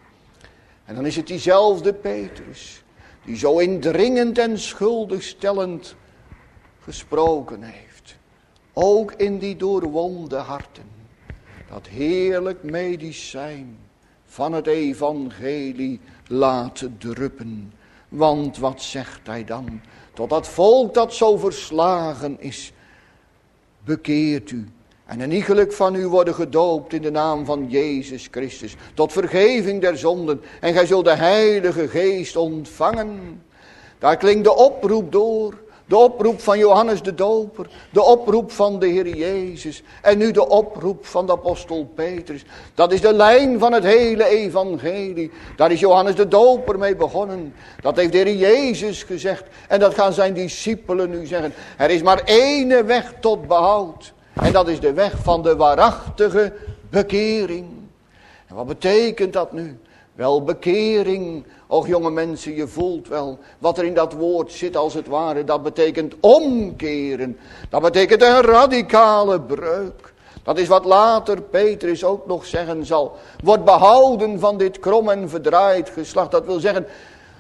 En dan is het diezelfde Petrus, die zo indringend en schuldig stellend gesproken heeft. Ook in die doorwonde harten. Dat heerlijk medicijn van het evangelie laten druppen. Want wat zegt hij dan? Tot dat volk dat zo verslagen is. Bekeert u. En een iegelijk van u worden gedoopt in de naam van Jezus Christus. Tot vergeving der zonden. En gij zult de Heilige Geest ontvangen. Daar klinkt de oproep door. De oproep van Johannes de Doper. De oproep van de Heer Jezus. En nu de oproep van de apostel Petrus. Dat is de lijn van het hele evangelie. Daar is Johannes de Doper mee begonnen. Dat heeft de Heer Jezus gezegd. En dat gaan zijn discipelen nu zeggen. Er is maar één weg tot behoud. En dat is de weg van de waarachtige bekering. En wat betekent dat nu? Wel, bekering. Och, jonge mensen, je voelt wel wat er in dat woord zit als het ware. Dat betekent omkeren. Dat betekent een radicale breuk. Dat is wat later Petrus ook nog zeggen zal. Wordt behouden van dit krom en verdraaid geslacht. Dat wil zeggen,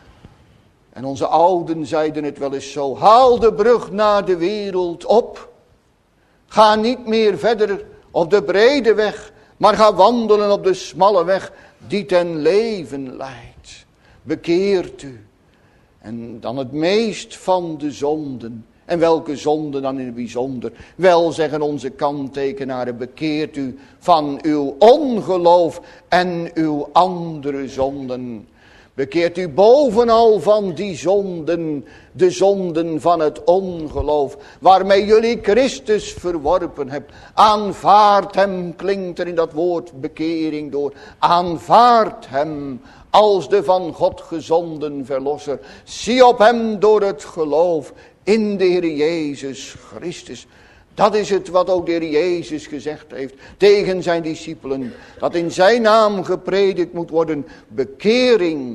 en onze ouden zeiden het wel eens zo. Haal de brug naar de wereld op. Ga niet meer verder op de brede weg. Maar ga wandelen op de smalle weg die ten leven leidt. Bekeert u. En dan het meest van de zonden. En welke zonden dan in het bijzonder? Wel, zeggen onze kanttekenaren, bekeert u van uw ongeloof en uw andere zonden. Bekeert u bovenal van die zonden, de zonden van het ongeloof, waarmee jullie Christus verworpen hebt. Aanvaard hem, klinkt er in dat woord bekering door. Aanvaard hem als de van God gezonden verlosser. Zie op hem door het geloof in de Heer Jezus Christus. Dat is het wat ook de Heer Jezus gezegd heeft tegen zijn discipelen. Dat in zijn naam gepredikt moet worden bekering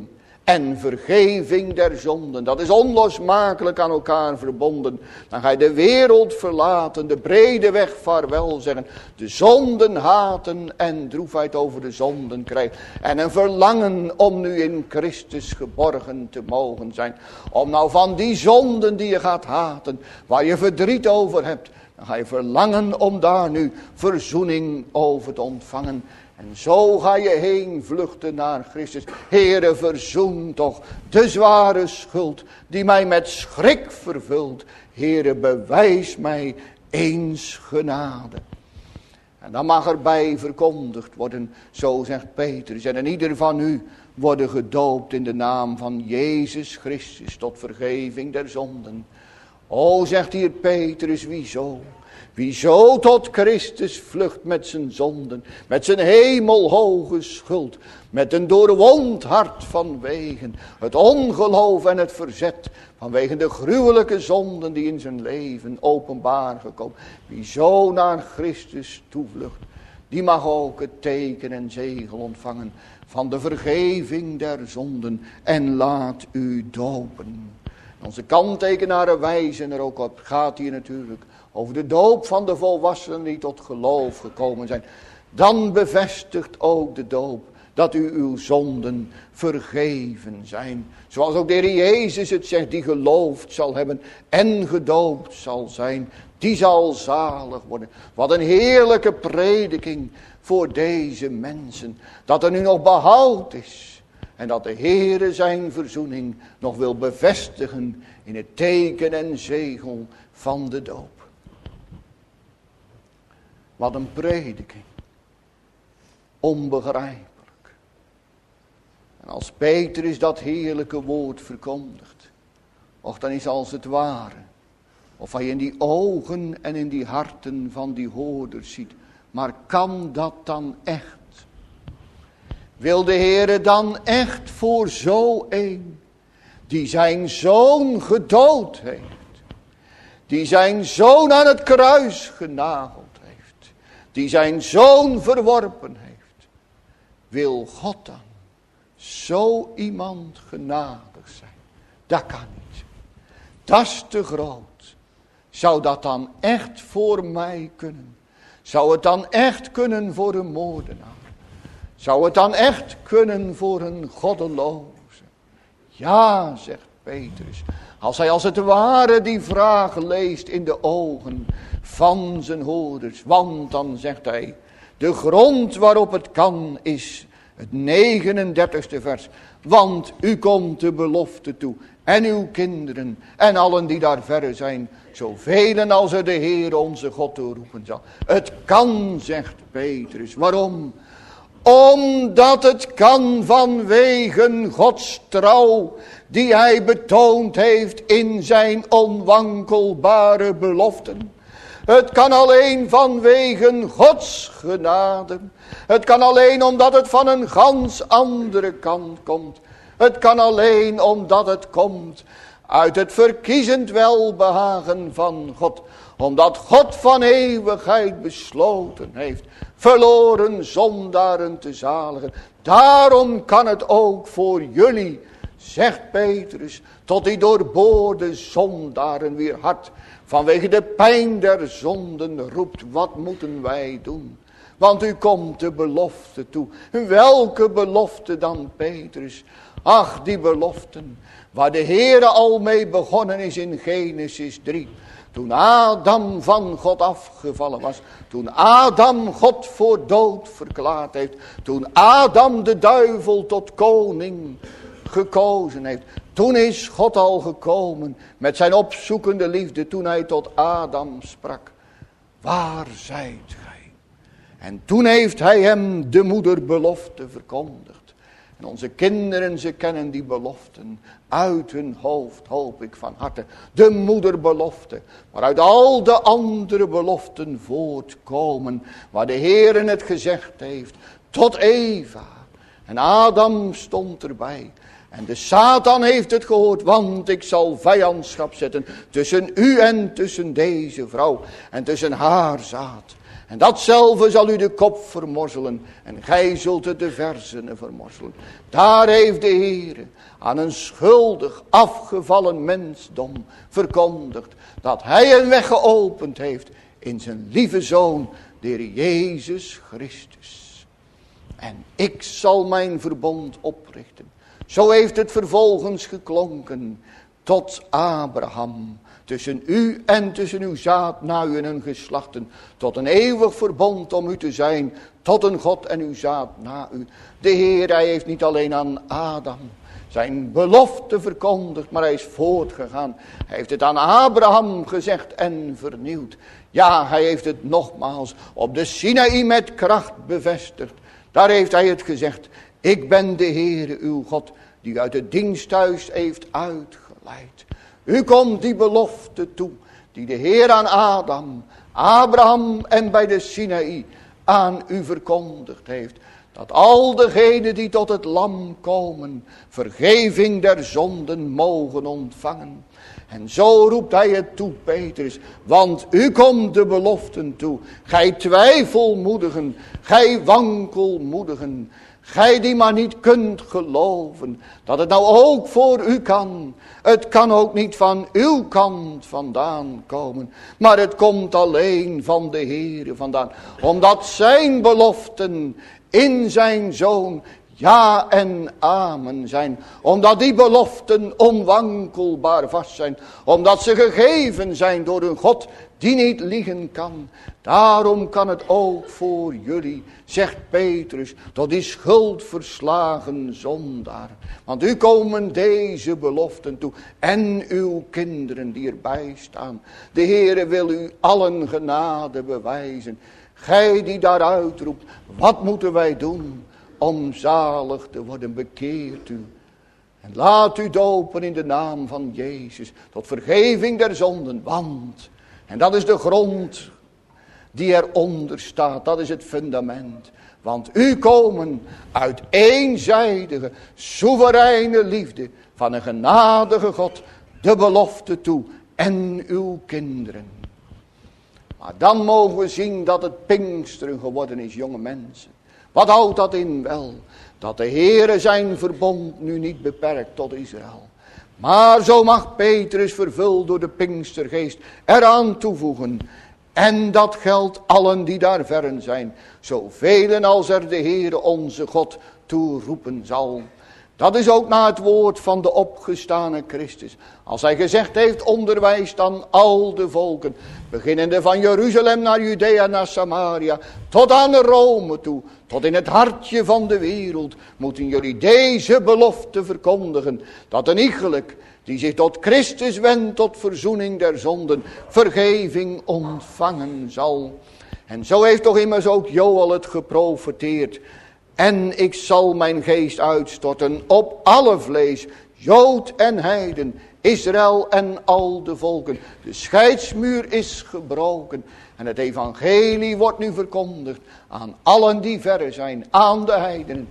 en vergeving der zonden. Dat is onlosmakelijk aan elkaar verbonden. Dan ga je de wereld verlaten, de brede weg vaarwel zeggen, de zonden haten en droefheid over de zonden krijgen. En een verlangen om nu in Christus geborgen te mogen zijn. Om nou van die zonden die je gaat haten, waar je verdriet over hebt, dan ga je verlangen om daar nu verzoening over te ontvangen. En zo ga je heen vluchten naar Christus. Heere, verzoen toch de zware schuld die mij met schrik vervult. Heere, bewijs mij eens genade. En dan mag erbij verkondigd worden, zo zegt Petrus. En ieder van u worden gedoopt in de naam van Jezus Christus tot vergeving der zonden. O, zegt hier Petrus, wieso? Wie zo tot Christus vlucht met zijn zonden, met zijn hemelhoge schuld, met een doorwond hart vanwege het ongeloof en het verzet, vanwege de gruwelijke zonden die in zijn leven openbaar gekomen. Wie zo naar Christus toevlucht, die mag ook het teken en zegel ontvangen van de vergeving der zonden en laat u dopen. Onze kanttekenaren wijzen er ook op, gaat hier natuurlijk over de doop van de volwassenen die tot geloof gekomen zijn. Dan bevestigt ook de doop dat u uw zonden vergeven zijn. Zoals ook de Heer Jezus het zegt, die geloofd zal hebben en gedoopt zal zijn. Die zal zalig worden. Wat een heerlijke prediking voor deze mensen. Dat er nu nog behoud is. En dat de Heere zijn verzoening nog wil bevestigen in het teken en zegel van de doop. Wat een prediking. Onbegrijpelijk. En als Petrus dat heerlijke woord verkondigt, och dan is als het ware, of hij in die ogen en in die harten van die hoorders ziet, maar kan dat dan echt? Wil de Heere dan echt voor zo een, die zijn zoon gedood heeft, die zijn zoon aan het kruis genageld, die zijn zoon verworpen heeft, wil God dan zo iemand genadig zijn? Dat kan niet. Dat is te groot. Zou dat dan echt voor mij kunnen? Zou het dan echt kunnen voor een moordenaar? Zou het dan echt kunnen voor een goddeloze? Ja, zegt Petrus. Als hij als het ware die vraag leest in de ogen van zijn hoorders. Want dan zegt hij, de grond waarop het kan is het 39e vers. Want u komt de belofte toe. En uw kinderen en allen die daar verre zijn. Zoveel als er de Heer onze God toeroepen zal. Het kan, zegt Petrus. Waarom? Omdat het kan vanwege Gods trouw, die hij betoond heeft in zijn onwankelbare beloften. Het kan alleen vanwege Gods genade. Het kan alleen omdat het van een gans andere kant komt. Het kan alleen omdat het komt uit het verkiezend welbehagen van God. Omdat God van eeuwigheid besloten heeft verloren zondaren te zaligen. Daarom kan het ook voor jullie, zegt Petrus, tot die doorboorde zondaren weer hart vanwege de pijn der zonden roept. Wat moeten wij doen? Want u komt de belofte toe. Welke belofte dan, Petrus? Ach, die beloften waar de Heere al mee begonnen is in Genesis 3. Toen Adam van God afgevallen was. Toen Adam God voor dood verklaard heeft. Toen Adam de duivel tot koning gekozen heeft. Toen is God al gekomen met zijn opzoekende liefde. Toen hij tot Adam sprak. Waar zijt gij? En toen heeft hij hem de moederbelofte verkondigd. En onze kinderen, ze kennen die beloften uit hun hoofd, hoop ik van harte. De moederbelofte, waaruit al de andere beloften voortkomen. Waar de Heer het gezegd heeft tot Eva. En Adam stond erbij. En de Satan heeft het gehoord, want ik zal vijandschap zetten tussen u en tussen deze vrouw. En tussen haar zaad. En datzelfde zal u de kop vermorzelen. En gij zult het de versenen vermorzelen. Daar heeft de Heer aan een schuldig afgevallen mensdom verkondigd. Dat hij een weg geopend heeft in zijn lieve Zoon, de Heer Jezus Christus. En ik zal mijn verbond oprichten. Zo heeft het vervolgens geklonken tot Abraham. Tussen u en tussen uw zaad na u en hun geslachten. Tot een eeuwig verbond om u te zijn. Tot een God en uw zaad na u. De Heer, hij heeft niet alleen aan Adam zijn belofte verkondigd, maar hij is voortgegaan. Hij heeft het aan Abraham gezegd en vernieuwd. Ja, hij heeft het nogmaals op de Sinaï met kracht bevestigd. Daar heeft hij het gezegd. Ik ben de Heere uw God, die u uit het diensthuis heeft uitgeleid. U komt die belofte toe, die de Heer aan Adam, Abraham en bij de Sinaï aan u verkondigd heeft. Dat al degenen die tot het lam komen, vergeving der zonden mogen ontvangen. En zo roept hij het toe, Petrus, want u komt de beloften toe. Gij twijfelmoedigen, gij wankelmoedigen, gij die maar niet kunt geloven, dat het nou ook voor u kan. Het kan ook niet van uw kant vandaan komen, maar het komt alleen van de Heere vandaan. Omdat zijn beloften in zijn Zoon ja en amen zijn. Omdat die beloften onwankelbaar vast zijn. Omdat ze gegeven zijn door een God die niet liegen kan. Daarom kan het ook voor jullie, zegt Petrus, tot die schuldverslagen zondaar. Want u komen deze beloften toe en uw kinderen die erbij staan. De Heere wil u allen genade bewijzen. Gij die daaruit roept, wat moeten wij doen om zalig te worden? Bekeert u. En laat u dopen in de naam van Jezus. Tot vergeving der zonden. Want, en dat is de grond die eronder staat. Dat is het fundament. Want u komen uit eenzijdige, soevereine liefde van een genadige God. De belofte toe en uw kinderen. Maar dan mogen we zien dat het Pinksteren geworden is, jonge mensen. Wat houdt dat in? Wel, dat de Heere zijn verbond nu niet beperkt tot Israël. Maar zo mag Petrus, vervuld door de Pinkstergeest, eraan toevoegen. En dat geldt allen die daar verren zijn. Zoveel als er de Heere onze God toeroepen zal. Dat is ook na het woord van de opgestane Christus. Als hij gezegd heeft, onderwijs dan al de volken. Beginnende van Jeruzalem naar Judea, naar Samaria. Tot aan Rome toe. Tot in het hartje van de wereld. Moeten jullie deze belofte verkondigen. Dat een iegelijk die zich tot Christus wendt, tot verzoening der zonden, vergeving ontvangen zal. En zo heeft toch immers ook Joël het geprofeteerd. En ik zal mijn geest uitstorten op alle vlees, Jood en heiden, Israël en al de volken. De scheidsmuur is gebroken en het evangelie wordt nu verkondigd aan allen die verre zijn, aan de heidenen.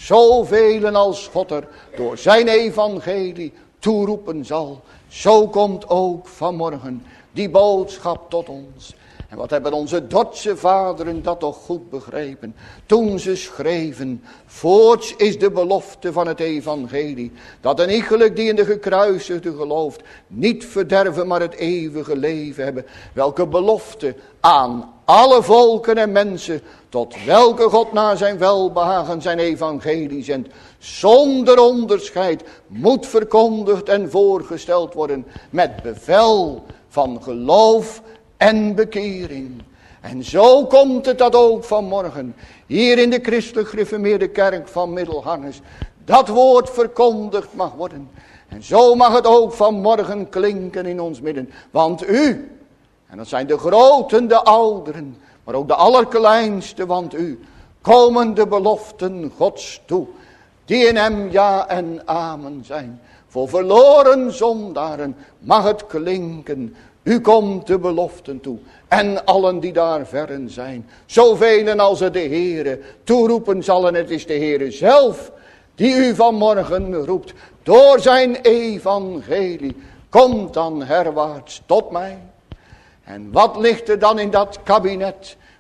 Zoveel als God er door zijn evangelie toeroepen zal. Zo komt ook vanmorgen die boodschap tot ons. En wat hebben onze Dordtse vaderen dat toch goed begrepen. Toen ze schreven, voorts is de belofte van het evangelie. Dat een iegelijk die in de gekruisigde gelooft, niet verderven maar het eeuwige leven hebben. Welke belofte aan alle volken en mensen, tot welke God naar zijn welbehagen zijn evangelie zendt. Zonder onderscheid moet verkondigd en voorgesteld worden met bevel van geloof en bekering. En zo komt het dat ook vanmorgen hier in de christelijk gereformeerde kerk van Middelharnis dat woord verkondigd mag worden. En zo mag het ook vanmorgen klinken in ons midden. Want u, en dat zijn de groten, de ouderen, maar ook de allerkleinste, want u, komen de beloften Gods toe, die in hem ja en amen zijn. Voor verloren zondaren mag het klinken. U komt de beloften toe. En allen die daar verren zijn. Zoveel als er de Heere toeroepen zal. En het is de Heere zelf die u vanmorgen roept. Door zijn evangelie. Komt dan herwaarts tot mij. En wat ligt er dan in dat kabinet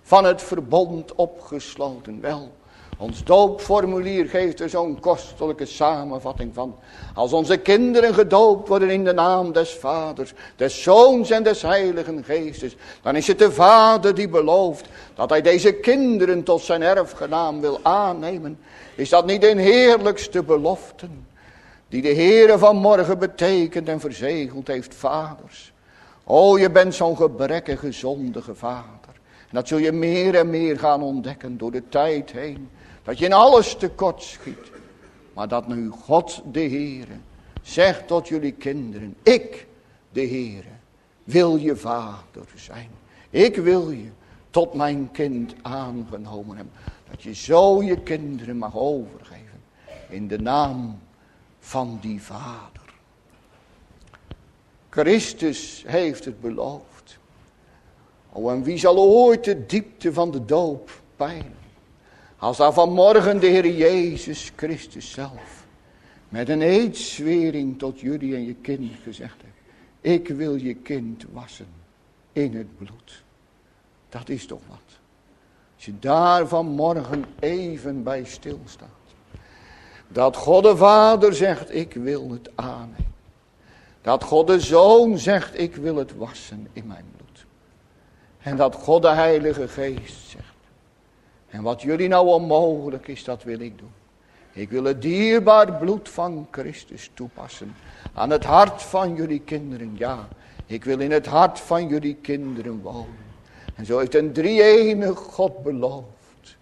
van het verbond opgesloten. Wel, ons doopformulier geeft er zo'n kostelijke samenvatting van. Als onze kinderen gedoopt worden in de naam des Vaders, des Zoons en des Heiligen Geestes, dan is het de Vader die belooft dat hij deze kinderen tot zijn erfgenaam wil aannemen. Is dat niet een heerlijkste beloften die de Heere vanmorgen betekend en verzegeld heeft, vaders? O, je bent zo'n gebrekkige, zondige vader. En dat zul je meer en meer gaan ontdekken door de tijd heen. Dat je in alles tekort schiet. Maar dat nu God de Heere zegt tot jullie kinderen: ik, de Heere, wil je vader zijn. Ik wil je tot mijn kind aangenomen hebben. Dat je zo je kinderen mag overgeven. In de naam van die Vader. Christus heeft het beloofd. O, en wie zal ooit de diepte van de doop peilen? Als daar vanmorgen de Heer Jezus Christus zelf met een eedzwering tot jullie en je kind gezegd heeft: ik wil je kind wassen in het bloed. Dat is toch wat. Als je daar vanmorgen even bij stilstaat. Dat God de Vader zegt: ik wil het aannemen. Dat God de Zoon zegt: ik wil het wassen in mijn bloed. En dat God de Heilige Geest zegt: en wat jullie nou onmogelijk is, dat wil ik doen. Ik wil het dierbaar bloed van Christus toepassen aan het hart van jullie kinderen. Ja, ik wil in het hart van jullie kinderen wonen. En zo heeft een drie-enige God beloofd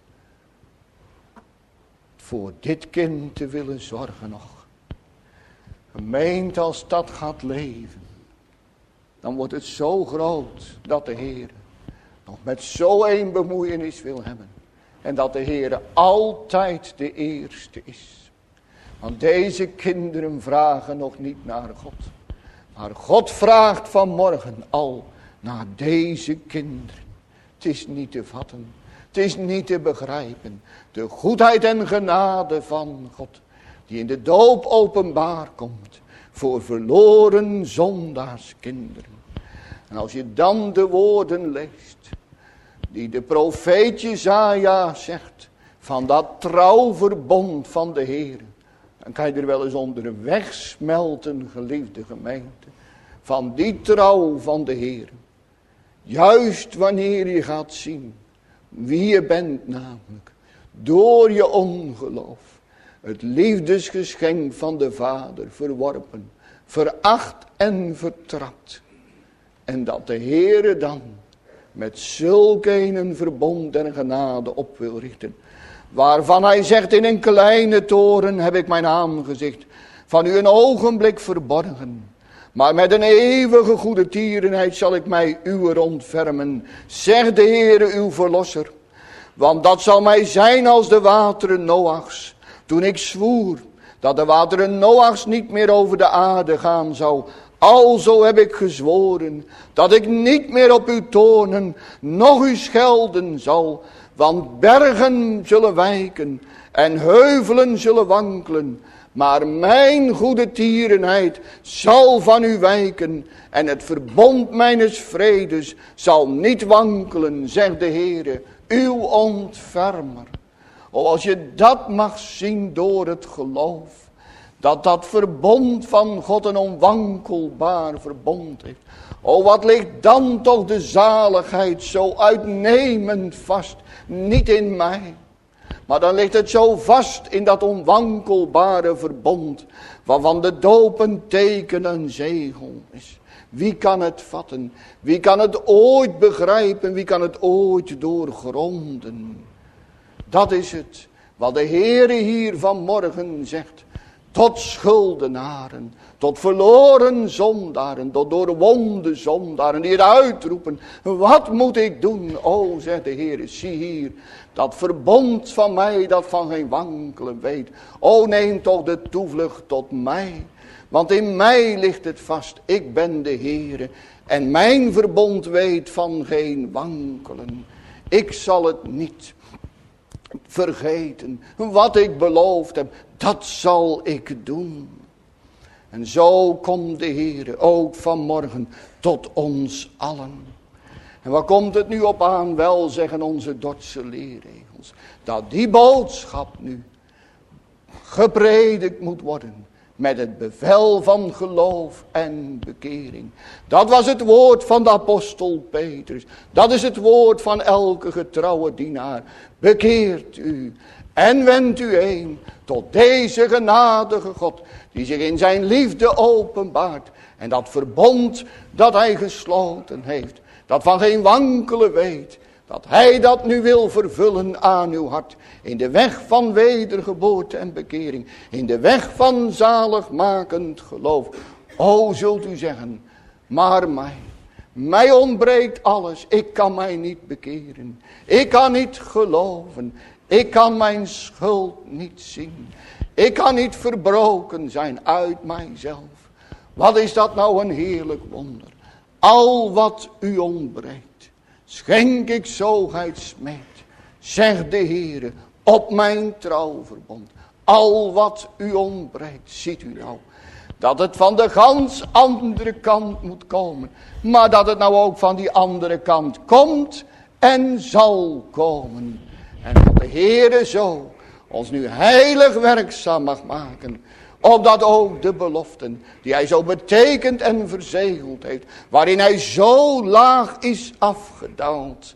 voor dit kind te willen zorgen nog. Gemeente, als dat gaat leven, dan wordt het zo groot dat de Heer nog met zo een bemoeienis wil hebben. En dat de Heer altijd de eerste is. Want deze kinderen vragen nog niet naar God. Maar God vraagt vanmorgen al naar deze kinderen. Het is niet te vatten. Het is niet te begrijpen. De goedheid en genade van God. Die in de doop openbaar komt. Voor verloren zondaarskinderen. En als je dan de woorden leest. Die de profeet Jesaja zegt. Van dat trouwverbond van de Heer. Dan kan je er wel eens onder wegsmelten, geliefde gemeente. Van die trouw van de Heer. Juist wanneer je gaat zien wie je bent namelijk. Door je ongeloof. Het liefdesgeschenk van de Vader verworpen. Veracht en vertrapt. En dat de Heere dan met zulk een verbond en genade op wil richten. Waarvan hij zegt: in een kleine toren heb ik mijn aangezicht van u een ogenblik verborgen. Maar met een eeuwige goede tierenheid zal ik mij uwer ontfermen. Zegt de Heere uw verlosser. Want dat zal mij zijn als de wateren Noachs. Toen ik zwoer dat de wateren Noachs niet meer over de aarde gaan zou. Alzo heb ik gezworen dat ik niet meer op u toornen, noch u schelden zal. Want bergen zullen wijken en heuvelen zullen wankelen. Maar mijn goede tierenheid zal van u wijken. En het verbond mijnes vredes zal niet wankelen, zegt de Heere, uw ontfermer. O, als je dat mag zien door het geloof. Dat dat verbond van God een onwankelbaar verbond heeft. O, wat ligt dan toch de zaligheid zo uitnemend vast. Niet in mij. Maar dan ligt het zo vast in dat onwankelbare verbond. Waarvan de doop een teken en zegel is. Wie kan het vatten? Wie kan het ooit begrijpen? Wie kan het ooit doorgronden? Dat is het wat de Heere hier vanmorgen zegt. Tot schuldenaren, tot verloren zondaren, tot doorwonde zondaren die het uitroepen. Wat moet ik doen? O, zegt de Heer, zie hier, dat verbond van mij dat van geen wankelen weet. O, neem toch de toevlucht tot mij, want in mij ligt het vast. Ik ben de Heer en mijn verbond weet van geen wankelen. Ik zal het niet vergeten. Wat ik beloofd heb, dat zal ik doen. En zo komt de Heer ook vanmorgen tot ons allen. En waar komt het nu op aan? Wel, zeggen onze Dordtse leerregels, dat die boodschap nu gepredikt moet worden met het bevel van geloof en bekering. Dat was het woord van de apostel Petrus. Dat is het woord van elke getrouwe dienaar. Bekeert u en wendt u heen tot deze genadige God, die zich in zijn liefde openbaart. En dat verbond dat hij gesloten heeft, dat van geen wankele weet, dat hij dat nu wil vervullen aan uw hart. In de weg van wedergeboorte en bekering. In de weg van zaligmakend geloof. O, zult u zeggen, maar mij ontbreekt alles. Ik kan mij niet bekeren. Ik kan niet geloven. Ik kan mijn schuld niet zien. Ik kan niet verbroken zijn uit mijzelf. Wat is dat nou een heerlijk wonder. Al wat u ontbreekt, schenk ik zo gij smeekt, zegt de Heere, op mijn trouwverbond. Al wat u ontbreekt, ziet u nou, dat het van de gans andere kant moet komen. Maar dat het nou ook van die andere kant komt en zal komen. En dat de Heere zo ons nu heilig werkzaam mag maken. Opdat ook de beloften die hij zo betekend en verzegeld heeft, waarin hij zo laag is afgedaald,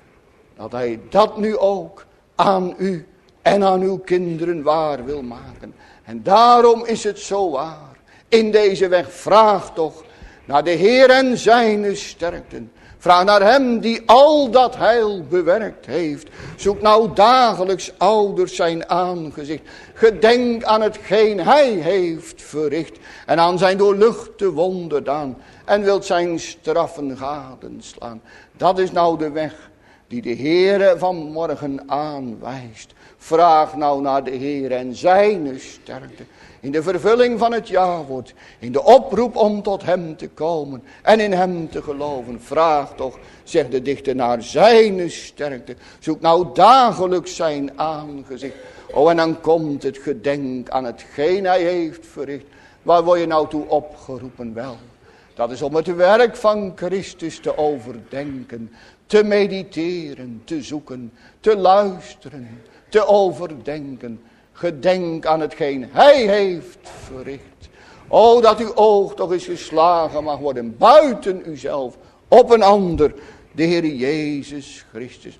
dat hij dat nu ook aan u en aan uw kinderen waar wil maken. En daarom is het zo waar. In deze weg vraag toch naar de Heer en zijn sterkten. Vraag naar hem die al dat heil bewerkt heeft. Zoek nou dagelijks ouders zijn aangezicht. Gedenk aan hetgeen hij heeft verricht. En aan zijn doorluchte wonderdaan. En wilt zijn straffen gadenslaan. Dat is nou de weg die de Heere vanmorgen aanwijst. Vraag nou naar de Heer en zijn sterkte. In de vervulling van het jawoord. In de oproep om tot hem te komen. En in hem te geloven. Vraag toch, zegt de dichter, naar zijn sterkte. Zoek nou dagelijks zijn aangezicht. Oh, en dan komt het gedenk aan hetgeen hij heeft verricht. Waar word je nou toe opgeroepen? Wel, dat is om het werk van Christus te overdenken. Te mediteren, te zoeken, te luisteren, te overdenken. Gedenk aan hetgeen hij heeft verricht. O, dat uw oog toch eens geslagen mag worden buiten uzelf op een ander, de Heer Jezus Christus.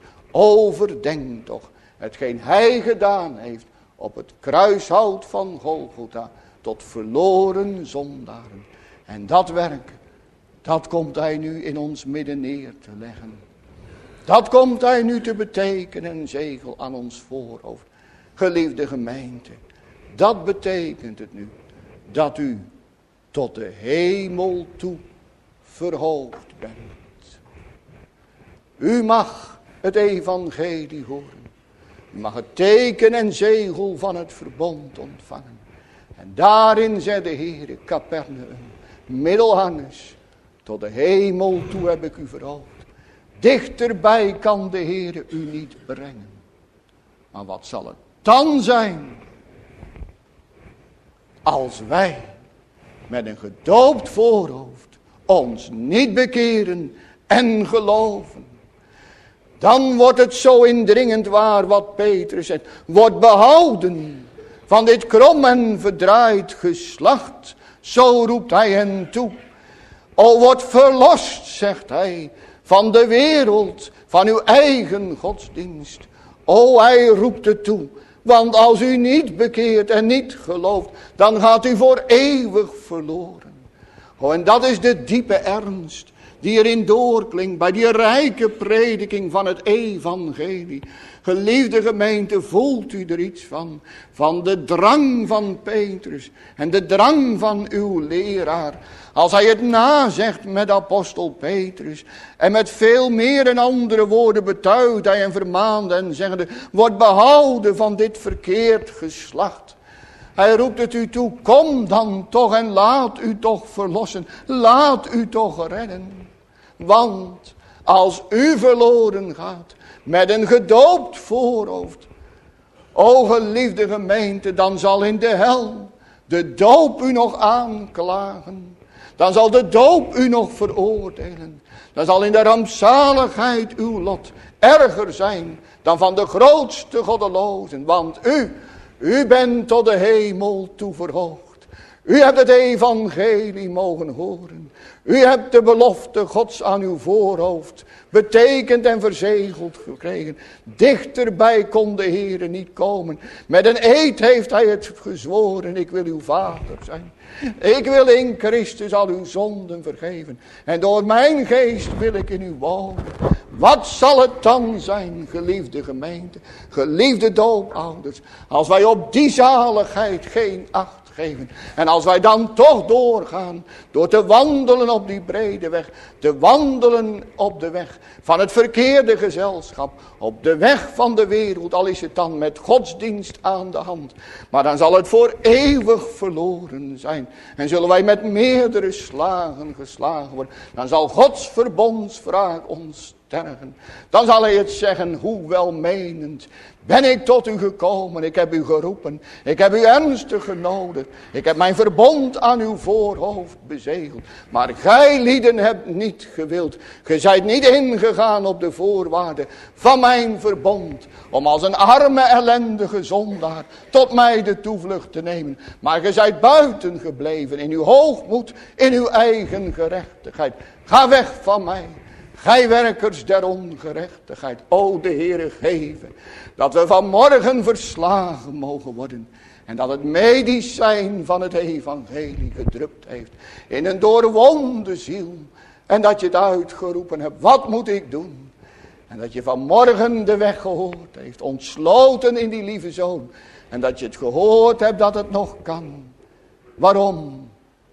Overdenk toch hetgeen hij gedaan heeft op het kruishout van Golgotha tot verloren zondaren. En dat werk, dat komt hij nu in ons midden neer te leggen. Dat komt hij nu te betekenen, een zegel aan ons voorhoofd. Geliefde gemeente, dat betekent het nu, dat u tot de hemel toe verhoogd bent. U mag het evangelie horen. U mag het teken en zegel van het verbond ontvangen. En daarin, zei de Heer, Capernaum, Middelhangers, tot de hemel toe heb ik u verhoogd. Dichterbij kan de Heer u niet brengen. Maar wat zal het dan zijn als wij met een gedoopt voorhoofd ons niet bekeren en geloven? Dan wordt het zo indringend waar wat Petrus zegt. Wordt behouden van dit krom en verdraaid geslacht. Zo roept hij hen toe. O, wordt verlost, zegt hij, van de wereld, van uw eigen godsdienst. O, hij roept het toe. Want als u niet bekeert en niet gelooft, dan gaat u voor eeuwig verloren. Oh, en dat is de diepe ernst die erin doorklinkt bij die rijke prediking van het evangelie. Geliefde gemeente, voelt u er iets van? Van de drang van Petrus en de drang van uw leraar. Als hij het nazegt met apostel Petrus en met veel meer en andere woorden betuigt hij en vermaande en zeggende, wordt behouden van dit verkeerd geslacht. Hij roept het u toe, kom dan toch en laat u toch verlossen, laat u toch redden. Want als u verloren gaat met een gedoopt voorhoofd, o geliefde gemeente, dan zal in de hel de doop u nog aanklagen. Dan zal de doop u nog veroordelen. Dan zal in de rampzaligheid uw lot erger zijn dan van de grootste goddelozen. Want u bent tot de hemel toe verhoogd. U hebt het evangelie mogen horen. U hebt de belofte Gods aan uw voorhoofd betekend en verzegeld gekregen. Dichterbij kon de Heere niet komen. Met een eed heeft hij het gezworen. Ik wil uw vader zijn. Ik wil in Christus al uw zonden vergeven. En door mijn geest wil ik in u wonen. Wat zal het dan zijn, geliefde gemeente, geliefde doopouders, als wij op die zaligheid geen acht geven. En als wij dan toch doorgaan, door te wandelen op die brede weg, te wandelen op de weg van het verkeerde gezelschap, op de weg van de wereld, al is het dan met godsdienst aan de hand. Maar dan zal het voor eeuwig verloren zijn. En zullen wij met meerdere slagen geslagen worden. Dan zal Gods verbondsvraag ons sterven. Dan zal hij het zeggen, hoe welmenend ben ik tot u gekomen. Ik heb u geroepen. Ik heb u ernstig genodigd. Ik heb mijn verbond aan uw voorhoofd bezegeld. Maar gij lieden hebt niet gewild. Ge zijt niet ingegaan op de voorwaarden van mijn verbond. Om als een arme ellendige zondaar tot mij de toevlucht te nemen. Maar ge zijt buiten gebleven in uw hoogmoed, in uw eigen gerechtigheid. Ga weg van mij. Gij werkers der ongerechtigheid, o de Heere geven, dat we vanmorgen verslagen mogen worden. En dat het medicijn van het evangelie gedrupt heeft in een doorwonde ziel. En dat je het uitgeroepen hebt, wat moet ik doen? En dat je vanmorgen de weg gehoord heeft, ontsloten in die lieve zoon. En dat je het gehoord hebt dat het nog kan. Waarom?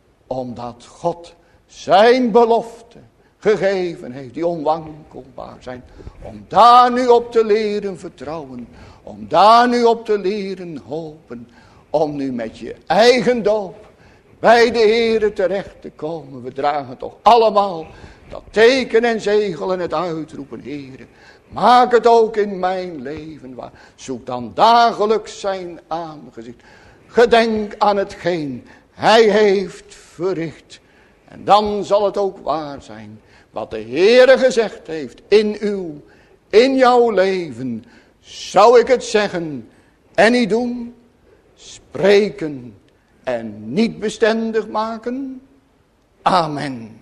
Omdat God zijn belofte gegeven heeft, die onwankelbaar zijn. Om daar nu op te leren vertrouwen. Om daar nu op te leren hopen. Om nu met je eigen doop bij de Heere terecht te komen. We dragen toch allemaal dat teken en zegel en het uitroepen, Heere. Maak het ook in mijn leven waar. Zoek dan dagelijks zijn aangezicht. Gedenk aan hetgeen hij heeft verricht. En dan zal het ook waar zijn. Wat de Heere gezegd heeft in jouw leven. Zou ik het zeggen en niet doen? Spreken en niet bestendig maken? Amen.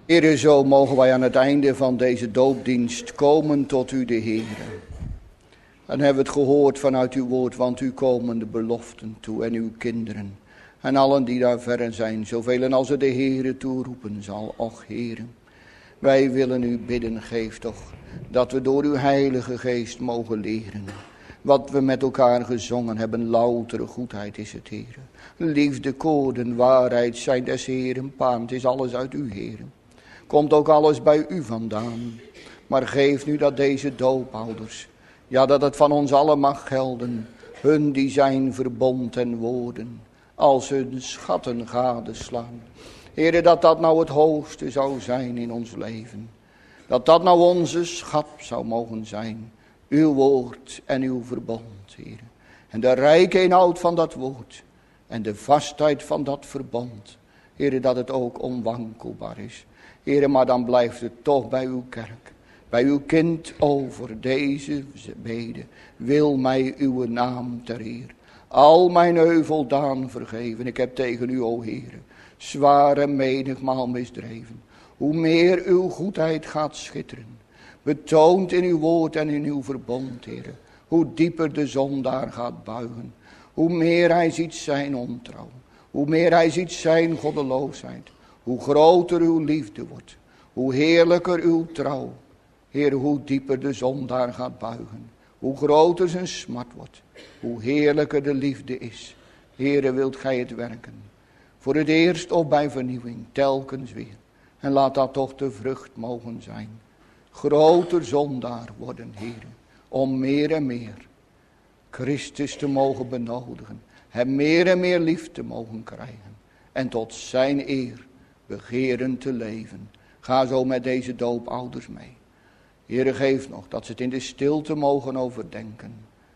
Heere, zo mogen wij aan het einde van deze doopdienst komen tot u, de Heere. En hebben we het gehoord vanuit uw woord, want u komen de beloften toe en uw kinderen. En allen die daar verre zijn, zoveel als er de Heere toeroepen zal. Och Heere, wij willen u bidden, geef toch dat we door uw heilige geest mogen leren. Wat we met elkaar gezongen hebben, loutere goedheid is het, Heere. Liefde, koorden, waarheid zijn des Heeren paam, het is alles uit u, Heere. Komt ook alles bij u vandaan. Maar geef nu dat deze doopouders, ja, dat het van ons allen mag gelden, hun die zijn verbond en woorden, als hun schatten gadeslaan. Heere, dat dat nou het hoogste zou zijn in ons leven. Dat dat nou onze schat zou mogen zijn. Uw woord en uw verbond, Heere. En de rijke inhoud van dat woord. En de vastheid van dat verbond. Heere, dat het ook onwankelbaar is. Heere, maar dan blijft het toch bij uw kerk. Bij uw kind over deze bede. Wil mij uw naam ter eer. Al mijn euveldaan vergeven. Ik heb tegen u, o Heere, zware menigmaal misdreven. Hoe meer uw goedheid gaat schitteren. Betoond in uw woord en in uw verbond, Heere. Hoe dieper de zondaar gaat buigen. Hoe meer hij ziet zijn ontrouw. Hoe meer hij ziet zijn goddeloosheid. Hoe groter uw liefde wordt. Hoe heerlijker uw trouw. Heer, hoe dieper de zondaar gaat buigen. Hoe groter zijn smart wordt. Hoe heerlijker de liefde is. Heere, wilt gij het werken. Voor het eerst of bij vernieuwing, telkens weer. En laat dat toch de vrucht mogen zijn. Groter zondaar worden, Heere. Om meer en meer Christus te mogen benodigen. Hem meer en meer lief te mogen krijgen. En tot zijn eer begeren te leven. Ga zo met deze doopouders mee. Heere, geef nog dat ze het in de stilte mogen overdenken.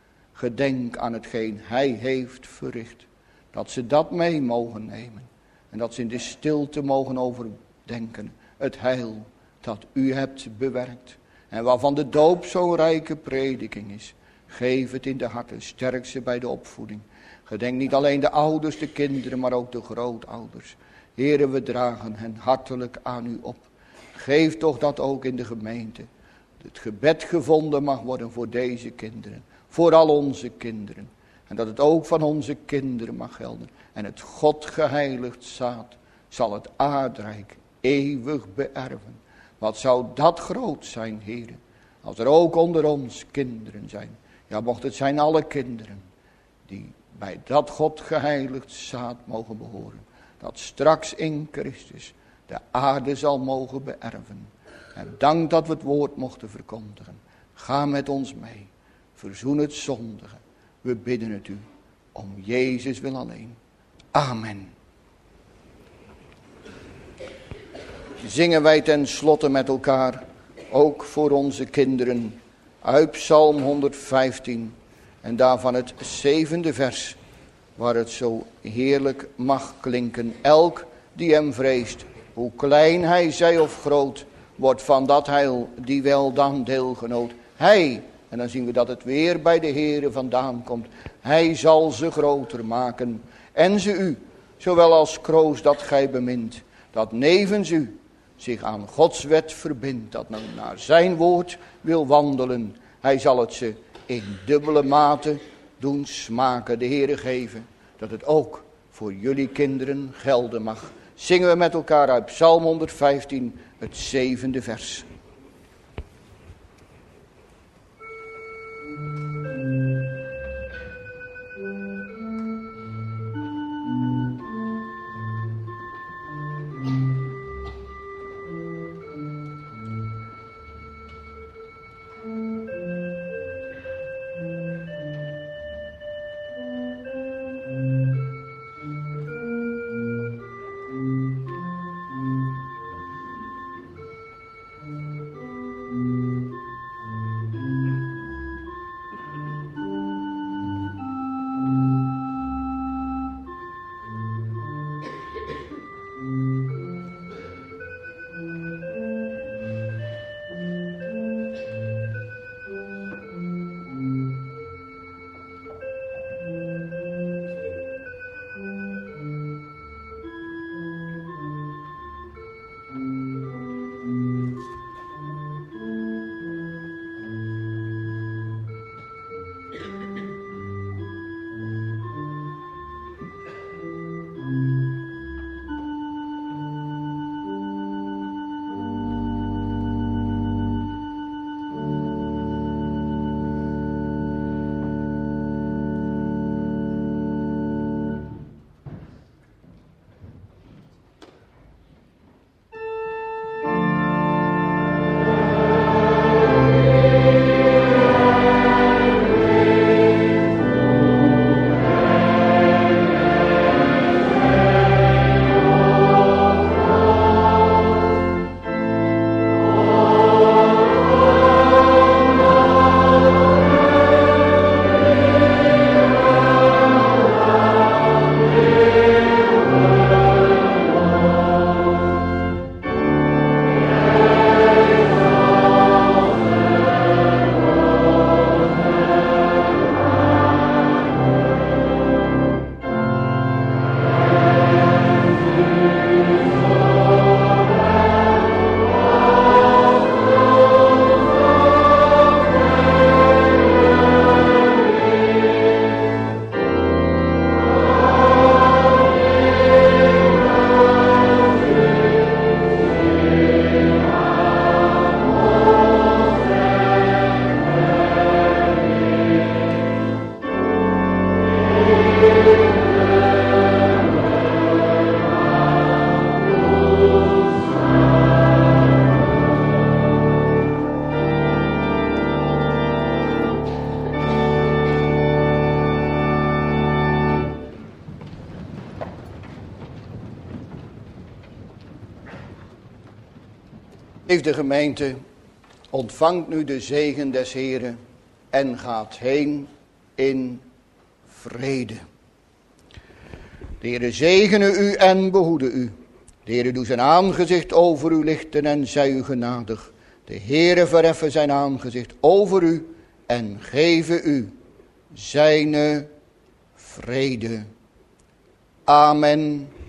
Gedenk aan hetgeen hij heeft verricht. Dat ze dat mee mogen nemen. En dat ze in de stilte mogen overdenken. Het heil dat u hebt bewerkt. En waarvan de doop zo'n rijke prediking is. Geef het in de harten. Sterk ze bij de opvoeding. Gedenk niet alleen de ouders, de kinderen, maar ook de grootouders. Heere, we dragen hen hartelijk aan u op. Geef toch dat ook in de gemeente. Het gebed gevonden mag worden voor deze kinderen. Voor al onze kinderen. En dat het ook van onze kinderen mag gelden. En het God geheiligd zaad zal het aardrijk eeuwig beërven. Wat zou dat groot zijn, Heere. Als er ook onder ons kinderen zijn. Ja, mocht het zijn alle kinderen. Die bij dat God geheiligd zaad mogen behoren. Dat straks in Christus de aarde zal mogen beërven. En dank dat we het woord mochten verkondigen. Ga met ons mee. Verzoen het zondige. We bidden het u. Om Jezus wil alleen. Amen. Zingen wij ten slotte met elkaar. Ook voor onze kinderen. Uit Psalm 115. En daarvan het 7e vers. Waar het zo heerlijk mag klinken. Elk die hem vreest. Hoe klein hij zij of groot. Wordt van dat heil die wel dan deelgenoot. Hij, en dan zien we dat het weer bij de Heere vandaan komt. Hij zal ze groter maken. En ze u, zowel als kroos dat gij bemint. Dat nevens u zich aan Gods wet verbindt. Dat nou naar zijn woord wil wandelen. Hij zal het ze in dubbele mate doen smaken. De Heere geven dat het ook voor jullie kinderen gelden mag. Zingen we met elkaar uit Psalm 115, het 7e vers. De gemeente ontvangt nu de zegen des Heren en gaat heen in vrede. De Heere zegene u en behoede u. De Heere doe zijn aangezicht over u lichten en zij u genadig. De Heere verheffen zijn aangezicht over u en geven u zijne vrede. Amen.